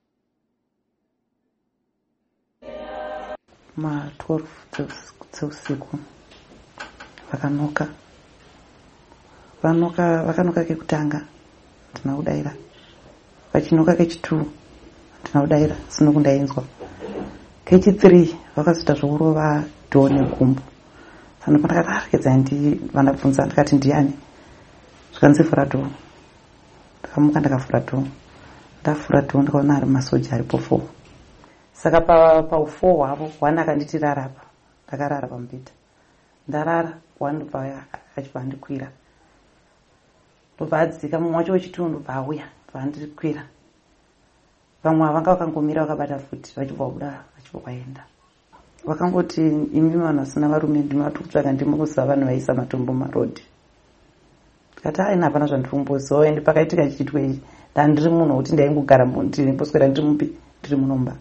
Ma twelve dzeusiku vakanoka vanoka vakanoka kekutanga ndina kudaira, vachinoka kechitu ndina kudaira sino kundainzwa, kechi vakazita zvokurova dhoo negumbo. Sano pandakati arikedzai ndi vandabvunza ndikati ndiani, zvikanzivhura dhoo, ndakamuka ndakavhura dhoo, ndavhura dhoo ndikaona ari masoja aripo four. Saka pa pa four hwavo one akanditi rara apa, ndakarara pamubhedha, ndarara one ndobva achibva andikwira, ndobva adzika mumwe wacho wechitu ndobva auya ndobva andikwira. Vamwe vanga vakangomira vakabata futi vachibva kuda vachibva kwaenda. Vakangoti imi vanhu vasina varume ndimi vari kutsvaga ndimi kuziva vanhu vaisa matombo marodhi. Ndikati haina hapana zvandiri kumboziva, ende pakaitika chiitwa ichi ndandiri munhu wekuti ndaingogara ndimboswera ndiri mupi ndiri munomba.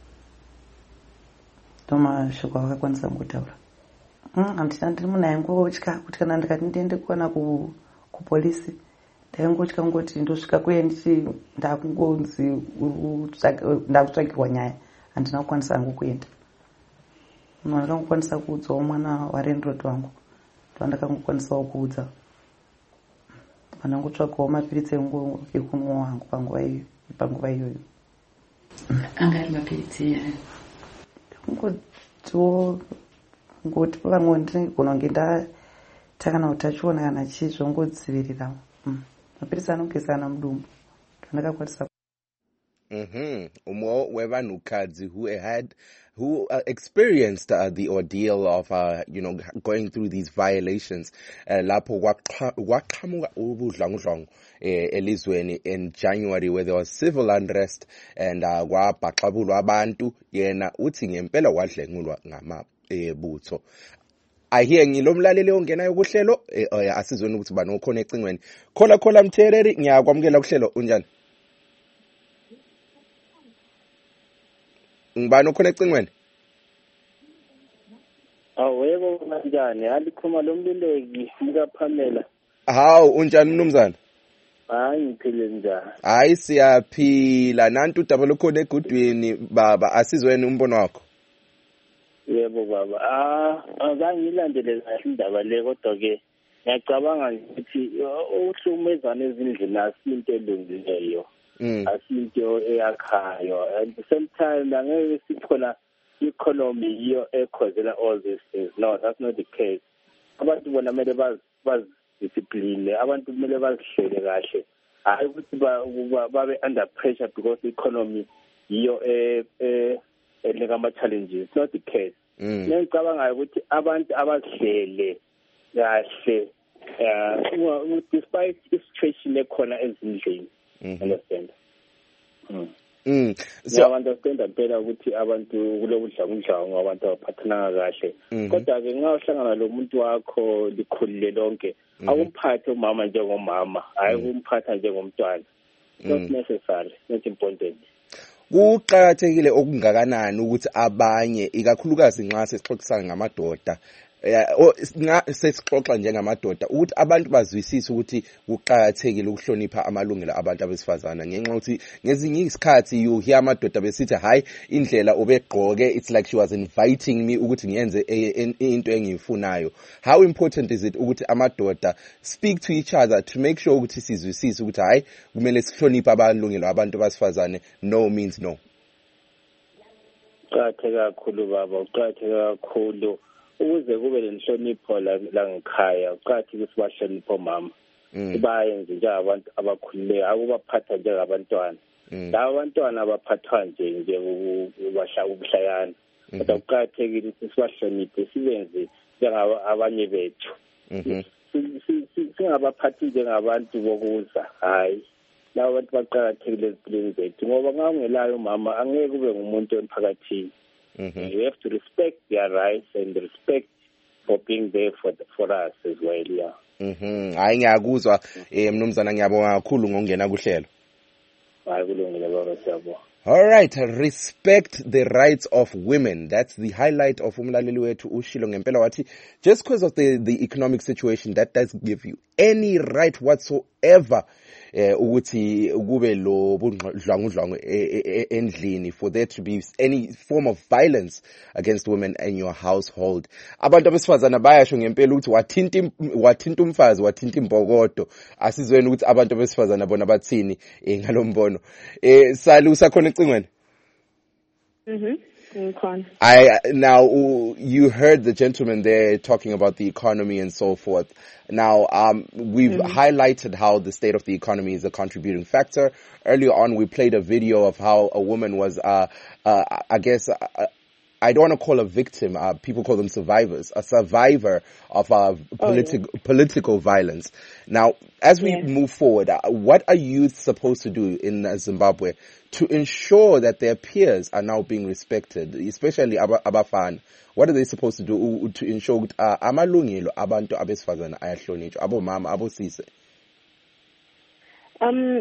Ndomashoko avakakwanisa kutaura. Handina ndiri munhu aingotya kuti kana ndikati ndiende kuwana kupolisi ndaingotya ngoti ndosvika kuye nditi ndakungonzi ndakutsvagirwa nyaya, handina kukwanisa hangu kuenda. Munhu andakangokwanisa kuudzawo mwana warendrodi wangu, ndoandakangokwanisawo kuudza. Vandangotsvagawo mapiritsi ekunwa wangu panguva iyoyo. Anga ari mapiritsi aya? Kungotiwo ngoti pamwe ndinogona kunge ndatakana utachiona kana chii zvongodzivirirawo. Mapiritsi anogezana mudumbu ndandakakwanisa. Mhm. Umwe wevanhukadzi who had who uh, experienced uh, the ordeal of uh, you know going through these violations uh, lapho kwaqhamuka ubudlangudlangu elizweni in January where there was civil unrest and uh, kwabhaxabulwa abantu, yena uthi ngempela wadlengulwa ngamabutho. Ahiye ngilomlaleli ongenayo kuhlelo asizweni ukuthi bani ukhona ecingweni. Khola khola Mthereri, ngiyakwamukela kuhlelo, unjani? Ngibani ukhona ecingweni? Awebo kanjani? Alikhoma lomluleki mka Pamela. Hawu unjani mnumzana? Hayi ngiphile njani? Hayi siyaphila, nantu udaba khona egudwini baba, asizweni umbono wakho. Yebo baba. Ah, azangilandele kahle indaba le, kodwa ke ngiyacabanga ukuthi uhlumezana ezindlini asinto elungileyo. Asinto eyakhayo. At the same time angeke sikhona economy yiyo ekhozela all these things. No, that's not the case. Abantu bona mele baz discipline, abantu kumele bazihlele kahle. Hayi ukuthi babe under pressure because the economy yiyo eh eleka ama challenges. It's not the case. Ngicabanga ukuthi abantu abazihlele kahle uh despite the situation ekhona ezindlini. Understand? Mm. Mm. So I understand impela ukuthi abantu kulobudlangudlangu abantu abaphathana kahle. Kodwa ke ngawuhlangana lo muntu wakho likhulile lonke, akumphathe umama njengomama, hayi kumphatha njengomntwana. Not necessary, not important. Kuqakathekile okungakanani ukuthi abanye ikakhulukazi nxa sesixoxisana ngamadoda sesixoxa njengamadoda ukuthi abantu bazwisise ukuthi kuqakathekile ukuhlonipha amalungelo abantu abesifazana, ngenxa ukuthi ngezinye isikhathi you hear amadoda besithi hayi indlela obegqoke, it's like she was inviting me ukuthi ngiyenze into engiyifunayo. How important is it ukuthi amadoda speak to each other to make sure ukuthi sizwisise ukuthi hayi kumele sihloniphe amalungelo abantu abesifazane, no means no? Uqakatheke kakhulu baba, uqakatheke kakhulu ukuze kube lenhlonipho la ngikhaya. Uqakatheke ukuthi bahloniphe omama, bayenze njengabantu abakhulileyo, akubaphatha njengabantwana. Laba bantwana abaphathwa nje nje ubuhlayana, kodwa uqakathekile ukuthi sibahloniphe, sibenze njengabanye bethu. Singabaphathi njengabantu bokuza, hayi laba bantu baqakathekile ezimpilweni zethu, ngoba ngangelayo umama angeke kube ngumuntu emphakathini. You have to respect their rights and respect for being there for for us as well. Yeah. Mhm. Hayi ngiyakuzwa eh mnumzana ngiyabonga kakhulu ngokungena kuhlelo. Hayi kulungile baba siyabonga. All right, respect the rights of women. That's the highlight of umlaleli wethu ushilo ngempela wathi just because of the the economic situation that doesn't give you any right whatsoever eh ukuthi kube lo budlwangudlwangu endlini for there to be any form of violence against women in your household. Abantu abesifazana bayasho ngempela ukuthi wathinta wathinta umfazi wathinta imbokodo. Asizweni ukuthi abantu abesifazana bona bathini ngalombono. Eh Sali usakhona ecingweni? Mhm. I now you heard the gentleman there talking about the economy and so forth. Now, um, we've mm-hmm. highlighted how the state of the economy is a contributing factor. Earlier on, we played a video of how a woman was, uh, uh, I guess, uh, I don't want to call a victim. Uh, people call them survivors. A survivor of uh, politi- oh, yeah. political violence. Now, as we yeah. move forward, uh, what are youth supposed to do in uh, Zimbabwe to ensure that their peers are now being respected, especially aba- abafana? What are they supposed to do to ensure that amalungelo abantu abesifazana ayahlonitshwa, abomama, abosisi? Um,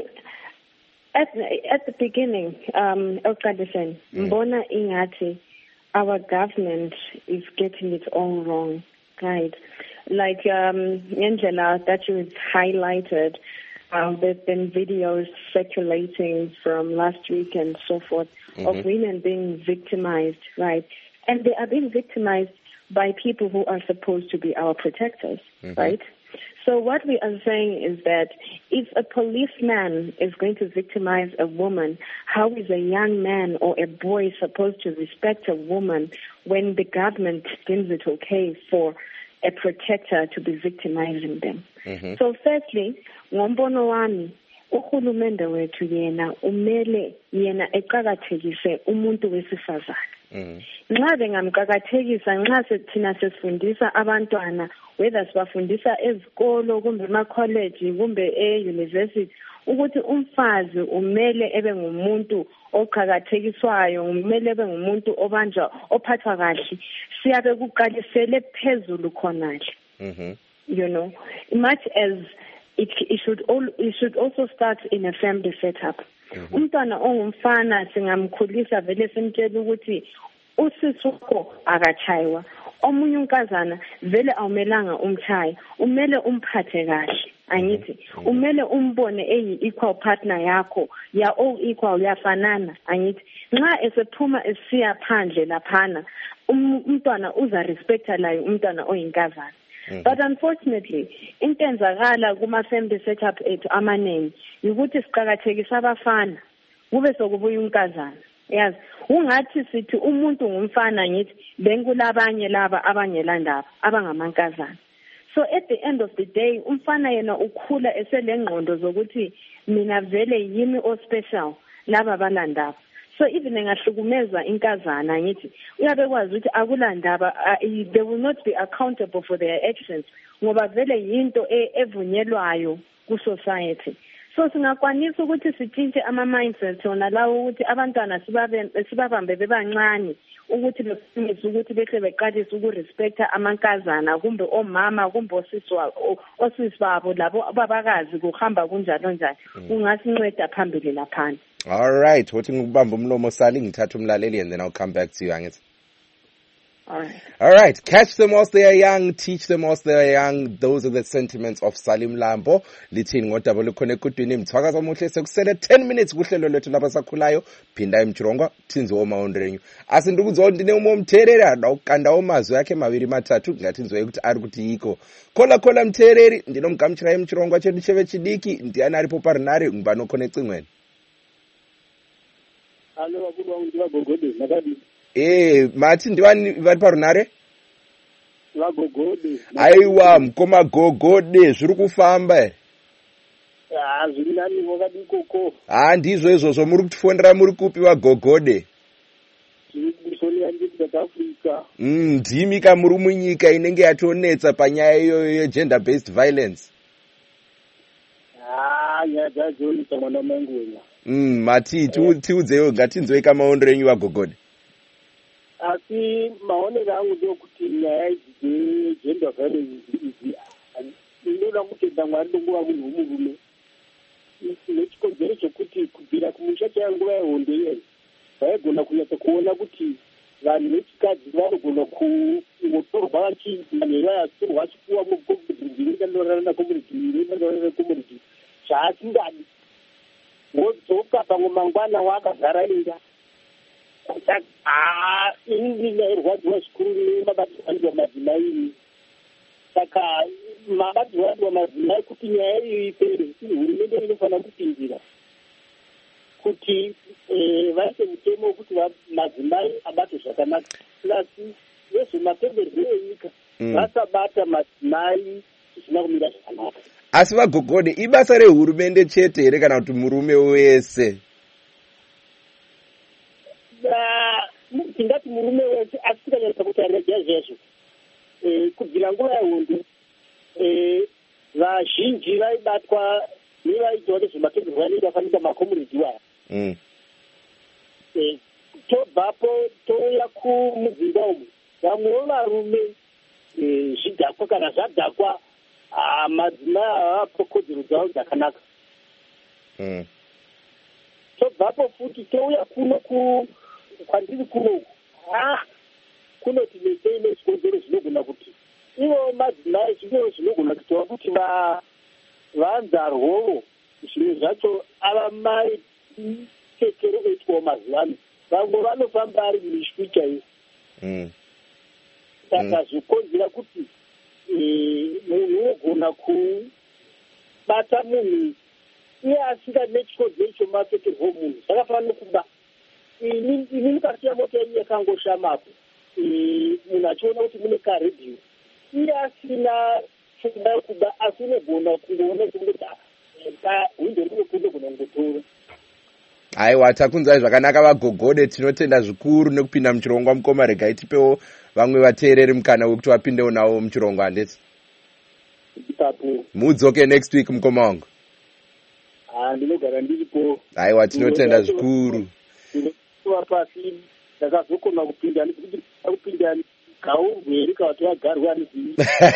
at at the beginning, um, Okadisen, mbona ingati. Our government is getting it all wrong, right? Like um, Angela, that you highlighted, um, there's been videos circulating from last week and so forth mm-hmm. of women being victimized, right? And they are being victimized by people who are supposed to be our protectors, mm-hmm. right? So what we are saying is that if a policeman is going to victimize a woman, how is a young man or a boy supposed to respect a woman when the government deems it okay for a protector to be victimizing them? Mm-hmm. So firstly, ngombono wami, uhulumende wethu yena umele yena eqakathekise umuntu wesifazane. Nxa bengamqakathekisa nxa sethina sesifundisa abantwana whether sibafundisa ezikolo kumbe ema-college kumbe e-university ukuthi umfazi umele ebe ngumuntu oqakathekiswayo umele ebe ngumuntu obanjwa ophathwa kahle siyabe kuqalisele phezulu khonale you know much as it, it should all it should also start in a family setup. Umntwana ongumfana singamkhulisa vele simtshela ukuthi usisi wakho akachaywa omunye unkazana vele awumelanga umchaye umele umphathe kahle angithi umele umbone eyi equal partner yakho ya all equal yafanana angithi nxa esephuma esiya phandle laphana umntwana uza respecta layo umntwana oyinkazana. Mm-hmm. But unfortunately, into enzakala kuma-family setup ethu amaningi ukuthi siqakathekisa abafana kube sokubuya unkazana. Yes, ungathi sithi umuntu ngumfana ngithi benkulabanye laba abangelandaba abangamankazana. So at the end of the day, umfana yena ukhula eselengqondo zokuthi mina vele yimi o special laba balandaba. So even engahlukumeza inkazana ngithi uyabe kwazi ukuthi akulandaba they will not be accountable for their actions ngoba vele yinto evunyelwayo ku society. So singakwanisa ukuthi sitshintshe ama mindset ona lawo ukuthi abantwana sibabe sibabambe bebancane ukuthi befundiswe ukuthi bese beqalisa ukurespecta amankazana kumbe omama kumbe osisi wabo osisi babo labo ababakazi kuhamba kunjalo njalo kungasinceda phambili lapha. All right, wathi ngikubamba umlomo Sali ngithatha umlaleli and then I'll come back to you angithi. All right. All right. Catch them whilst they are young. Teach them whilst they are young. Those are the sentiments of Salim Lambo. Lithini ngodaba lukhona ekudwini mthwakaza omuhle sekusele ten minutes kuhlelo lwethu labasakhulayo. Phinda emchirongwa thinzi omaondrenyu. Asindukuzondi ne umomtherera nawukanda omazwi yakhe mabiri mathathu ngathi nzwe ukuthi ari kuti yiko. Khola khola mthereri ndinomgamchira emchirongwa chedu cheve chidiki ndiyana ari poparinari ngibano khona ecingweni. Hallo bakulu wangu ndibagogode nakadi. Eh, mathi ndiwani vari parunare? Vagogode. Aiwa, mkoma gogode, zviri kufamba ere? Ah, zviri nani wakati koko. Ah, ndizvo izvozvo muri kutifonera muri kupi vagogode? Zviri kusoni ndiri South Africa. Mm, ndimi ka muri munyika inenge yatonetsa panyaya iyoyo ye-gender based violence. Ah, nyaya dzadzonetsa mwana mangu wena. Mm, mati tiudzewo ngatinzwe kamaondero enyu vagogode. asi maonero angu ndokuti nyaya dzegender violence idzi inoda kutenda mwari nonguva munhu womurume nechikonzero chokuti kubvira kumusha changuva yehondo iyai vaigona kunyatsa kuona kuti vanhu vechikadzi vanogona kungotorwa vachimanhero ayatorwa achipuwa mukomuniti inoitandoorana nakomuniti inoitandoorana nakomuniti zvaasingadi wodzoka pamwe mangwana waakagara inga saka haa inini nairwadziwa zvikuru nemabatiranidzwa madzimai saka mabatiranidzwa madzimai kuti nyaya iyo ipere hurumende inofanira kupindira kuti vaise mutemo wekuti madzimai abatwe zvakanaka plasi vezvemapemberero enyika vasabata madzimai zvisina kumira zvakanaka. Asi Vagogode, ibasa rehurumende chete here kana kuti murume wese? Tingati murume wese asi tikanyatsa kutarira izvezvo kubvira nguva yehondo vazhinji vaibatwa nevaidziwa nezvemapemberero anenge afanika makomuniti waya. Tobvapo touya kumuzimba umu vamwewo varume zvidhakwa kana zvadhakwa madzimai avapo kodzero dzavo dzakanaka. Tobvapo futi touya kuno kwandiri kunoku kunoti nesei nezvikonzero zvinogona kuti ivo madzimai zvimwewo zvinogona kutova kuti vanza rwovo zvimwe zvacho ava mai tekero oitwawo mazuva ano vamwe vanofamba ari mishwi chaiyo. Saka zvokonzera kuti munhu wogona kubata munhu iye asingadi nechikodzero chomapfekerwo munhu zvakafanana nokuba ini mukasiya moto yenyu yakangoshamapo munhu achiona kuti mune karedhiyo iye asina pfungwa yokuba asi unogona kungoona kungoti kahwindo rinokundogona kungotora. Aiwa, takunzai zvakanaka Vagogode, tinotenda zvikuru nekupinda muchirongwa mukoma. Regai tipewo vamwe vateereri mukana wekuti vapindewo nawo muchirongwa. Handiti mudzoke next week mukoma wangu. Ndinogara ndiripo. Aiwa, tinotenda zvikuru. Ndinova pasi ndakazokona kupinda ndikuti kupinda kaurweri kawati vagarwa ndizivi.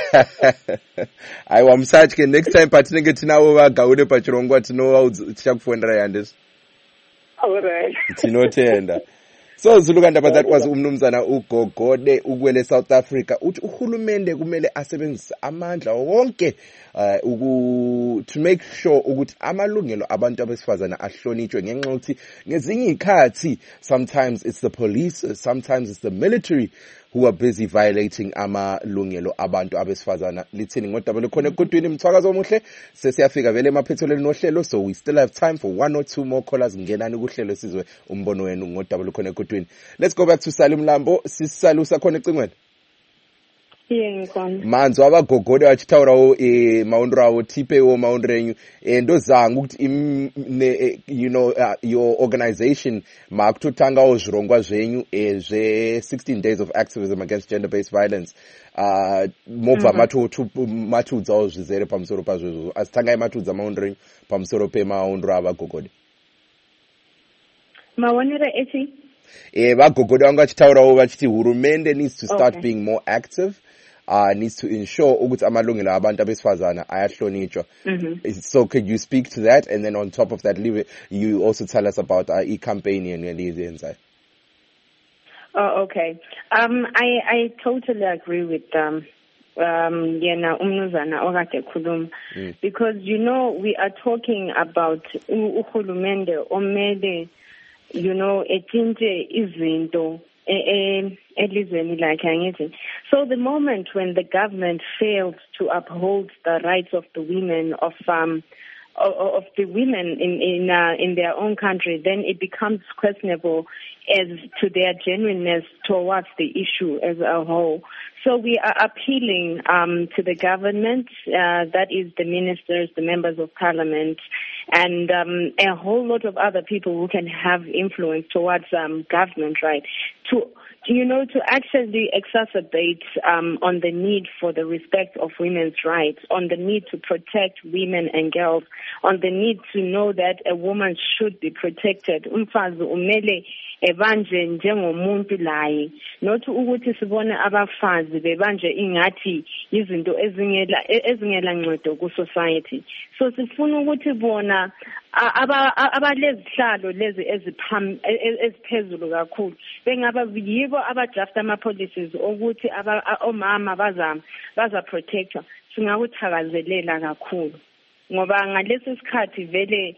Aiwa, musatye, next time patinenge tinavo vagaune pachirongwa tichakufonderai. Handiti alright, tinotenda. So Zulu ndaba kwazi umnumzana uGogode ukwele South Africa uthi uhulumende kumele asebenzise amandla wonke uh, uku to make sure ukuthi amalungelo abantu abesifazana ahlonitshwe ngenxa ukuthi ngezinye ikhathi sometimes it's the police, sometimes it's the military who are busy violating amalungelo abantu abesifazana. Lithini ngodaba lekhona egodweni Mthwakazi omuhle sesiyafika vele emaphethelweni nohlelo, so we still have time for one or two more callers. Ngenani kuhlelo sizwe umbono wenu ngodaba lekhona egodweni. Let's go back to Sally Mlambo. Sisisalu sakhona ecingweni. Yeah, ngikona. Manzo abagogode wachitaurawo eh maundro awo tipewo maundro enyu ndozanga ukuthi you know uh, your organization makutotangawo zvirongwa zvenyu ezve sixteen days of activism against gender based violence uh mobva matotu matudzawo zvizere pamusoro pazvo asitangai matudza maundro enyu pamusoro pemaundro avagogode. Maonera echi eh vagogode vanga vachitaurawo vachiti hurumende needs to start okay. being more active. Uh, needs to ensure ukuthi amalungelo abantu abesifazana ayahlonitshwa. Mm-hmm. So could you speak to that, and then on top of that leave it, you also tell us about our e-campaign and the inside. Oh, okay. Um, I, I totally agree with um, um, Yena Umnuzana Orate Kulum, because, you know, we are talking about uhulumende omele, you know, etinje izinto. So the moment when the government fails to uphold the rights of the women of um of the women in in uh, in their own country, then it becomes questionable as to their genuineness towards the issue as a whole. So we are appealing um, to the government, uh, that is the ministers, the members of parliament, and um, a whole lot of other people who can have influence towards um, government, right, to you know, to actually exacerbate um, on the need for the respect of women's rights, on the need to protect women and girls, on the need to know that a woman should be protected. Umfazi umele ebanje njengomuntu laye, not ukuthi sibone abafazi bebanje ingathi izinto ezingela ezingela ncedo ku society. So sifuna ukuthi bona abalezihlalo lezi ezipham eziphezulu kakhulu bengaba yibo abadraft ama policies ukuthi omama baza baza protector, singakuthakazelela kakhulu ngoba ngalesi sikhathi vele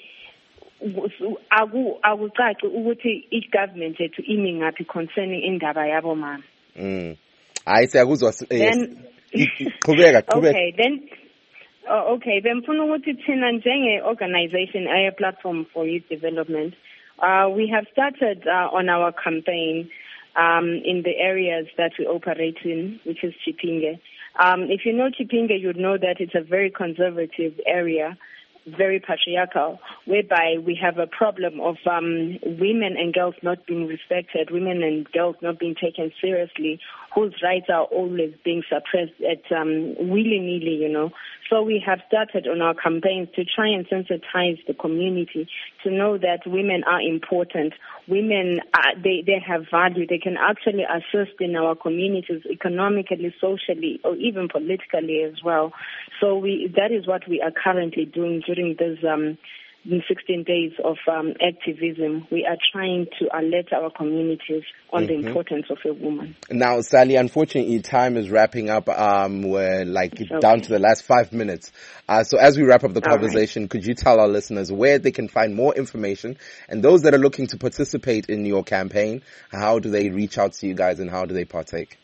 aku akucaci ukuthi igovernment yethu imi ngapi concerning indaba yabo mama. Mm. Hayi siyakuzwa qhubeka qhubeka. Okay, then Oh, okay, bemfuna ukuthi thina njenge organization a platform for youth development. Uh, we have started uh, on our campaign um, in the areas that we operate in, which is Chipinge. Um, if you know Chipinge, you'd know that it's a very conservative area, very patriarchal, whereby we have a problem of um, women and girls not being respected, women and girls not being taken seriously, whose rights are always being suppressed at um, willy-nilly, you know. So we have started on our campaigns to try and sensitize the community to know that women are important. Women, are, they, they have value. They can actually assist in our communities economically, socially, or even politically as well. So we that is what we are currently doing during this um, sixteen days of um, activism. We are trying to alert our communities on mm-hmm. the importance of a woman. Now, Sally, unfortunately, time is wrapping up. Um, we're like okay. down to the last five minutes. Uh, so as we wrap up the conversation, right. could you tell our listeners where they can find more information, and those that are looking to participate in your campaign, how do they reach out to you guys and how do they partake?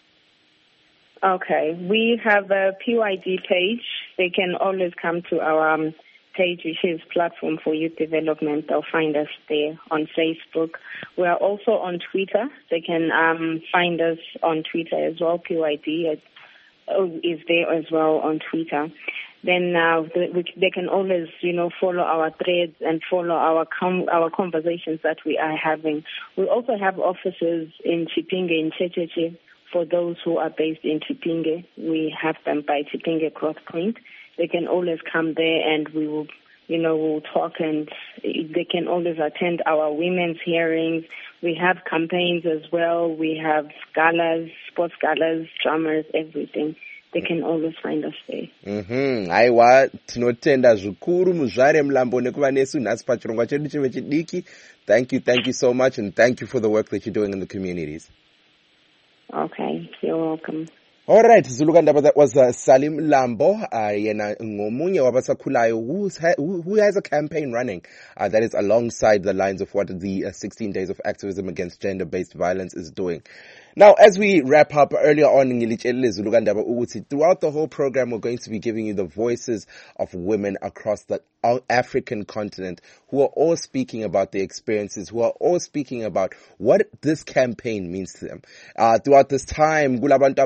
Okay, we have a P Y D page. They can always come to our um, page, which is Platform for Youth Development. They'll find us there on Facebook. We are also on Twitter. They can um, find us on Twitter as well. P Y D is there as well on Twitter. Then uh, they can always, you know, follow our threads and follow our com- our conversations that we are having. We also have offices in Chipinge, in Checheche. For those who are based in Chipinge, we have them by Chipinge Cross Point. They can always come there and we will, you know, we'll talk, and they can always attend our women's hearings. We have campaigns as well. We have galas, sports galas, drummers, everything. They can always find us there. Mhm. Aiwa tinotenda zvikuru muzvare Mlambo nekuva nesu nhasi pachirongwa chedu cheve chidiki. Thank you, thank you so much, and thank you for the work that you're doing in the communities. Okay, you're welcome. All right, Zulukandaba, that was uh, Salim Lambo, uh, yena ngomunye wabasakhulayo who, who has a campaign running uh, that is alongside the lines of what the uh, sixteen days of activism against gender-based violence is doing. Now, as we wrap up earlier on, throughout the whole program, we're going to be giving you the voices of women across the African continent who are all speaking about their experiences, who are all speaking about what this campaign means to them. Uh, throughout this time,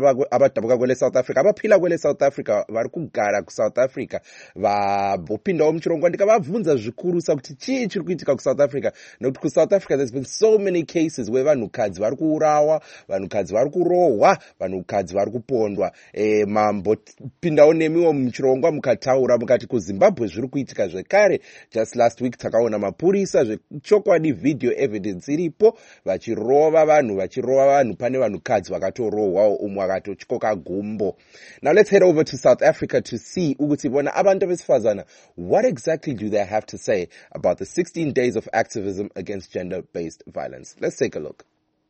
South Africa, abaphila kwele South Africa, vari kugara ku South Africa, vapinda muchirongwa ndikavabvunza zvikuru sakuti chii chiri kuitika ku South Africa. Nokuti ku South Africa there's been so many cases where vanhukadzi vari kuurawa, vanhukadzi vari kurohwa, vanhukadzi vari kupondwa. Eh, mambopindawo nemiwo muchirongwa mukataura mukati kuZimbabwe zviri kuitika zvekare. Just last week takaona mapurisa zvechokwadi video evidence iripo vachirova vanhu vachirova vanhu pane vanhukadzi vakatorohwawo umwe akatotyoka gumbo. Now let's head over to South Africa to see ukuthi bona abantu besifazana, what exactly do they have to say about the sixteen days of activism against gender-based violence. Let's take a look.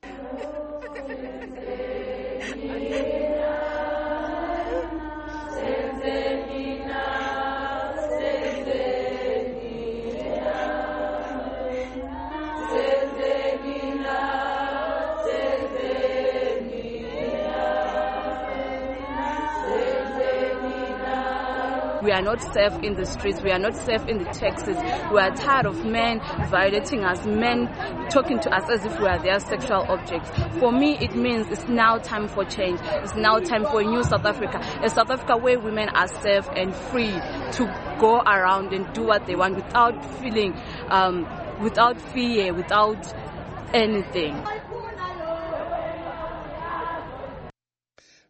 We are not safe in the streets. We are not safe in the taxis. We are tired of men violating us, men talking to us as if we are their sexual objects. For me, it means it's now time for change. It's now time for a new South Africa. A South Africa where women are safe and free to go around and do what they want without feeling, um, without fear, without anything.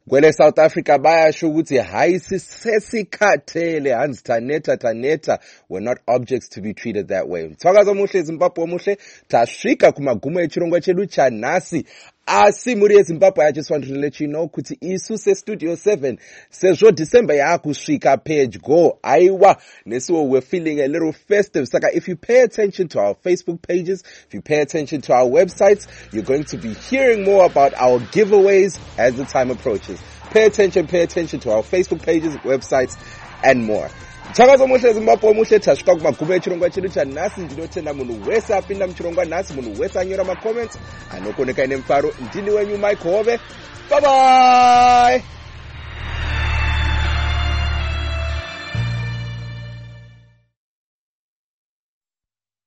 kwele South Africa bayasho ukuthi hayi sesikhathele hansi taneta taneta, we're not objects to be treated that way. Mthwakazi omuhle Zimbabwe omuhle, tasvika kumagumo echirongwa chedu chanhasi. Asi muri eZimbabwe, I just wanted to let you know kuti isu se Studio seven sezvo December yakusvika page go aiwa nesuwo we're feeling a little festive. Saka if you pay attention to our Facebook pages, if you pay attention to our websites, you're going to be hearing more about our giveaways as the time approaches. Pay attention, pay attention to our Facebook pages, websites, and more. Mthwakazi omuhle Zimbabwe omuhle, tasvika kumagumo echirongwa chedu chanhasi. Ndinotenda munhu wese apinda muchirongwa nhasi, munhu wese anyora ma comments, anokoneka ine mfaro. Ndini wenyu Mike Hove. Bye bye.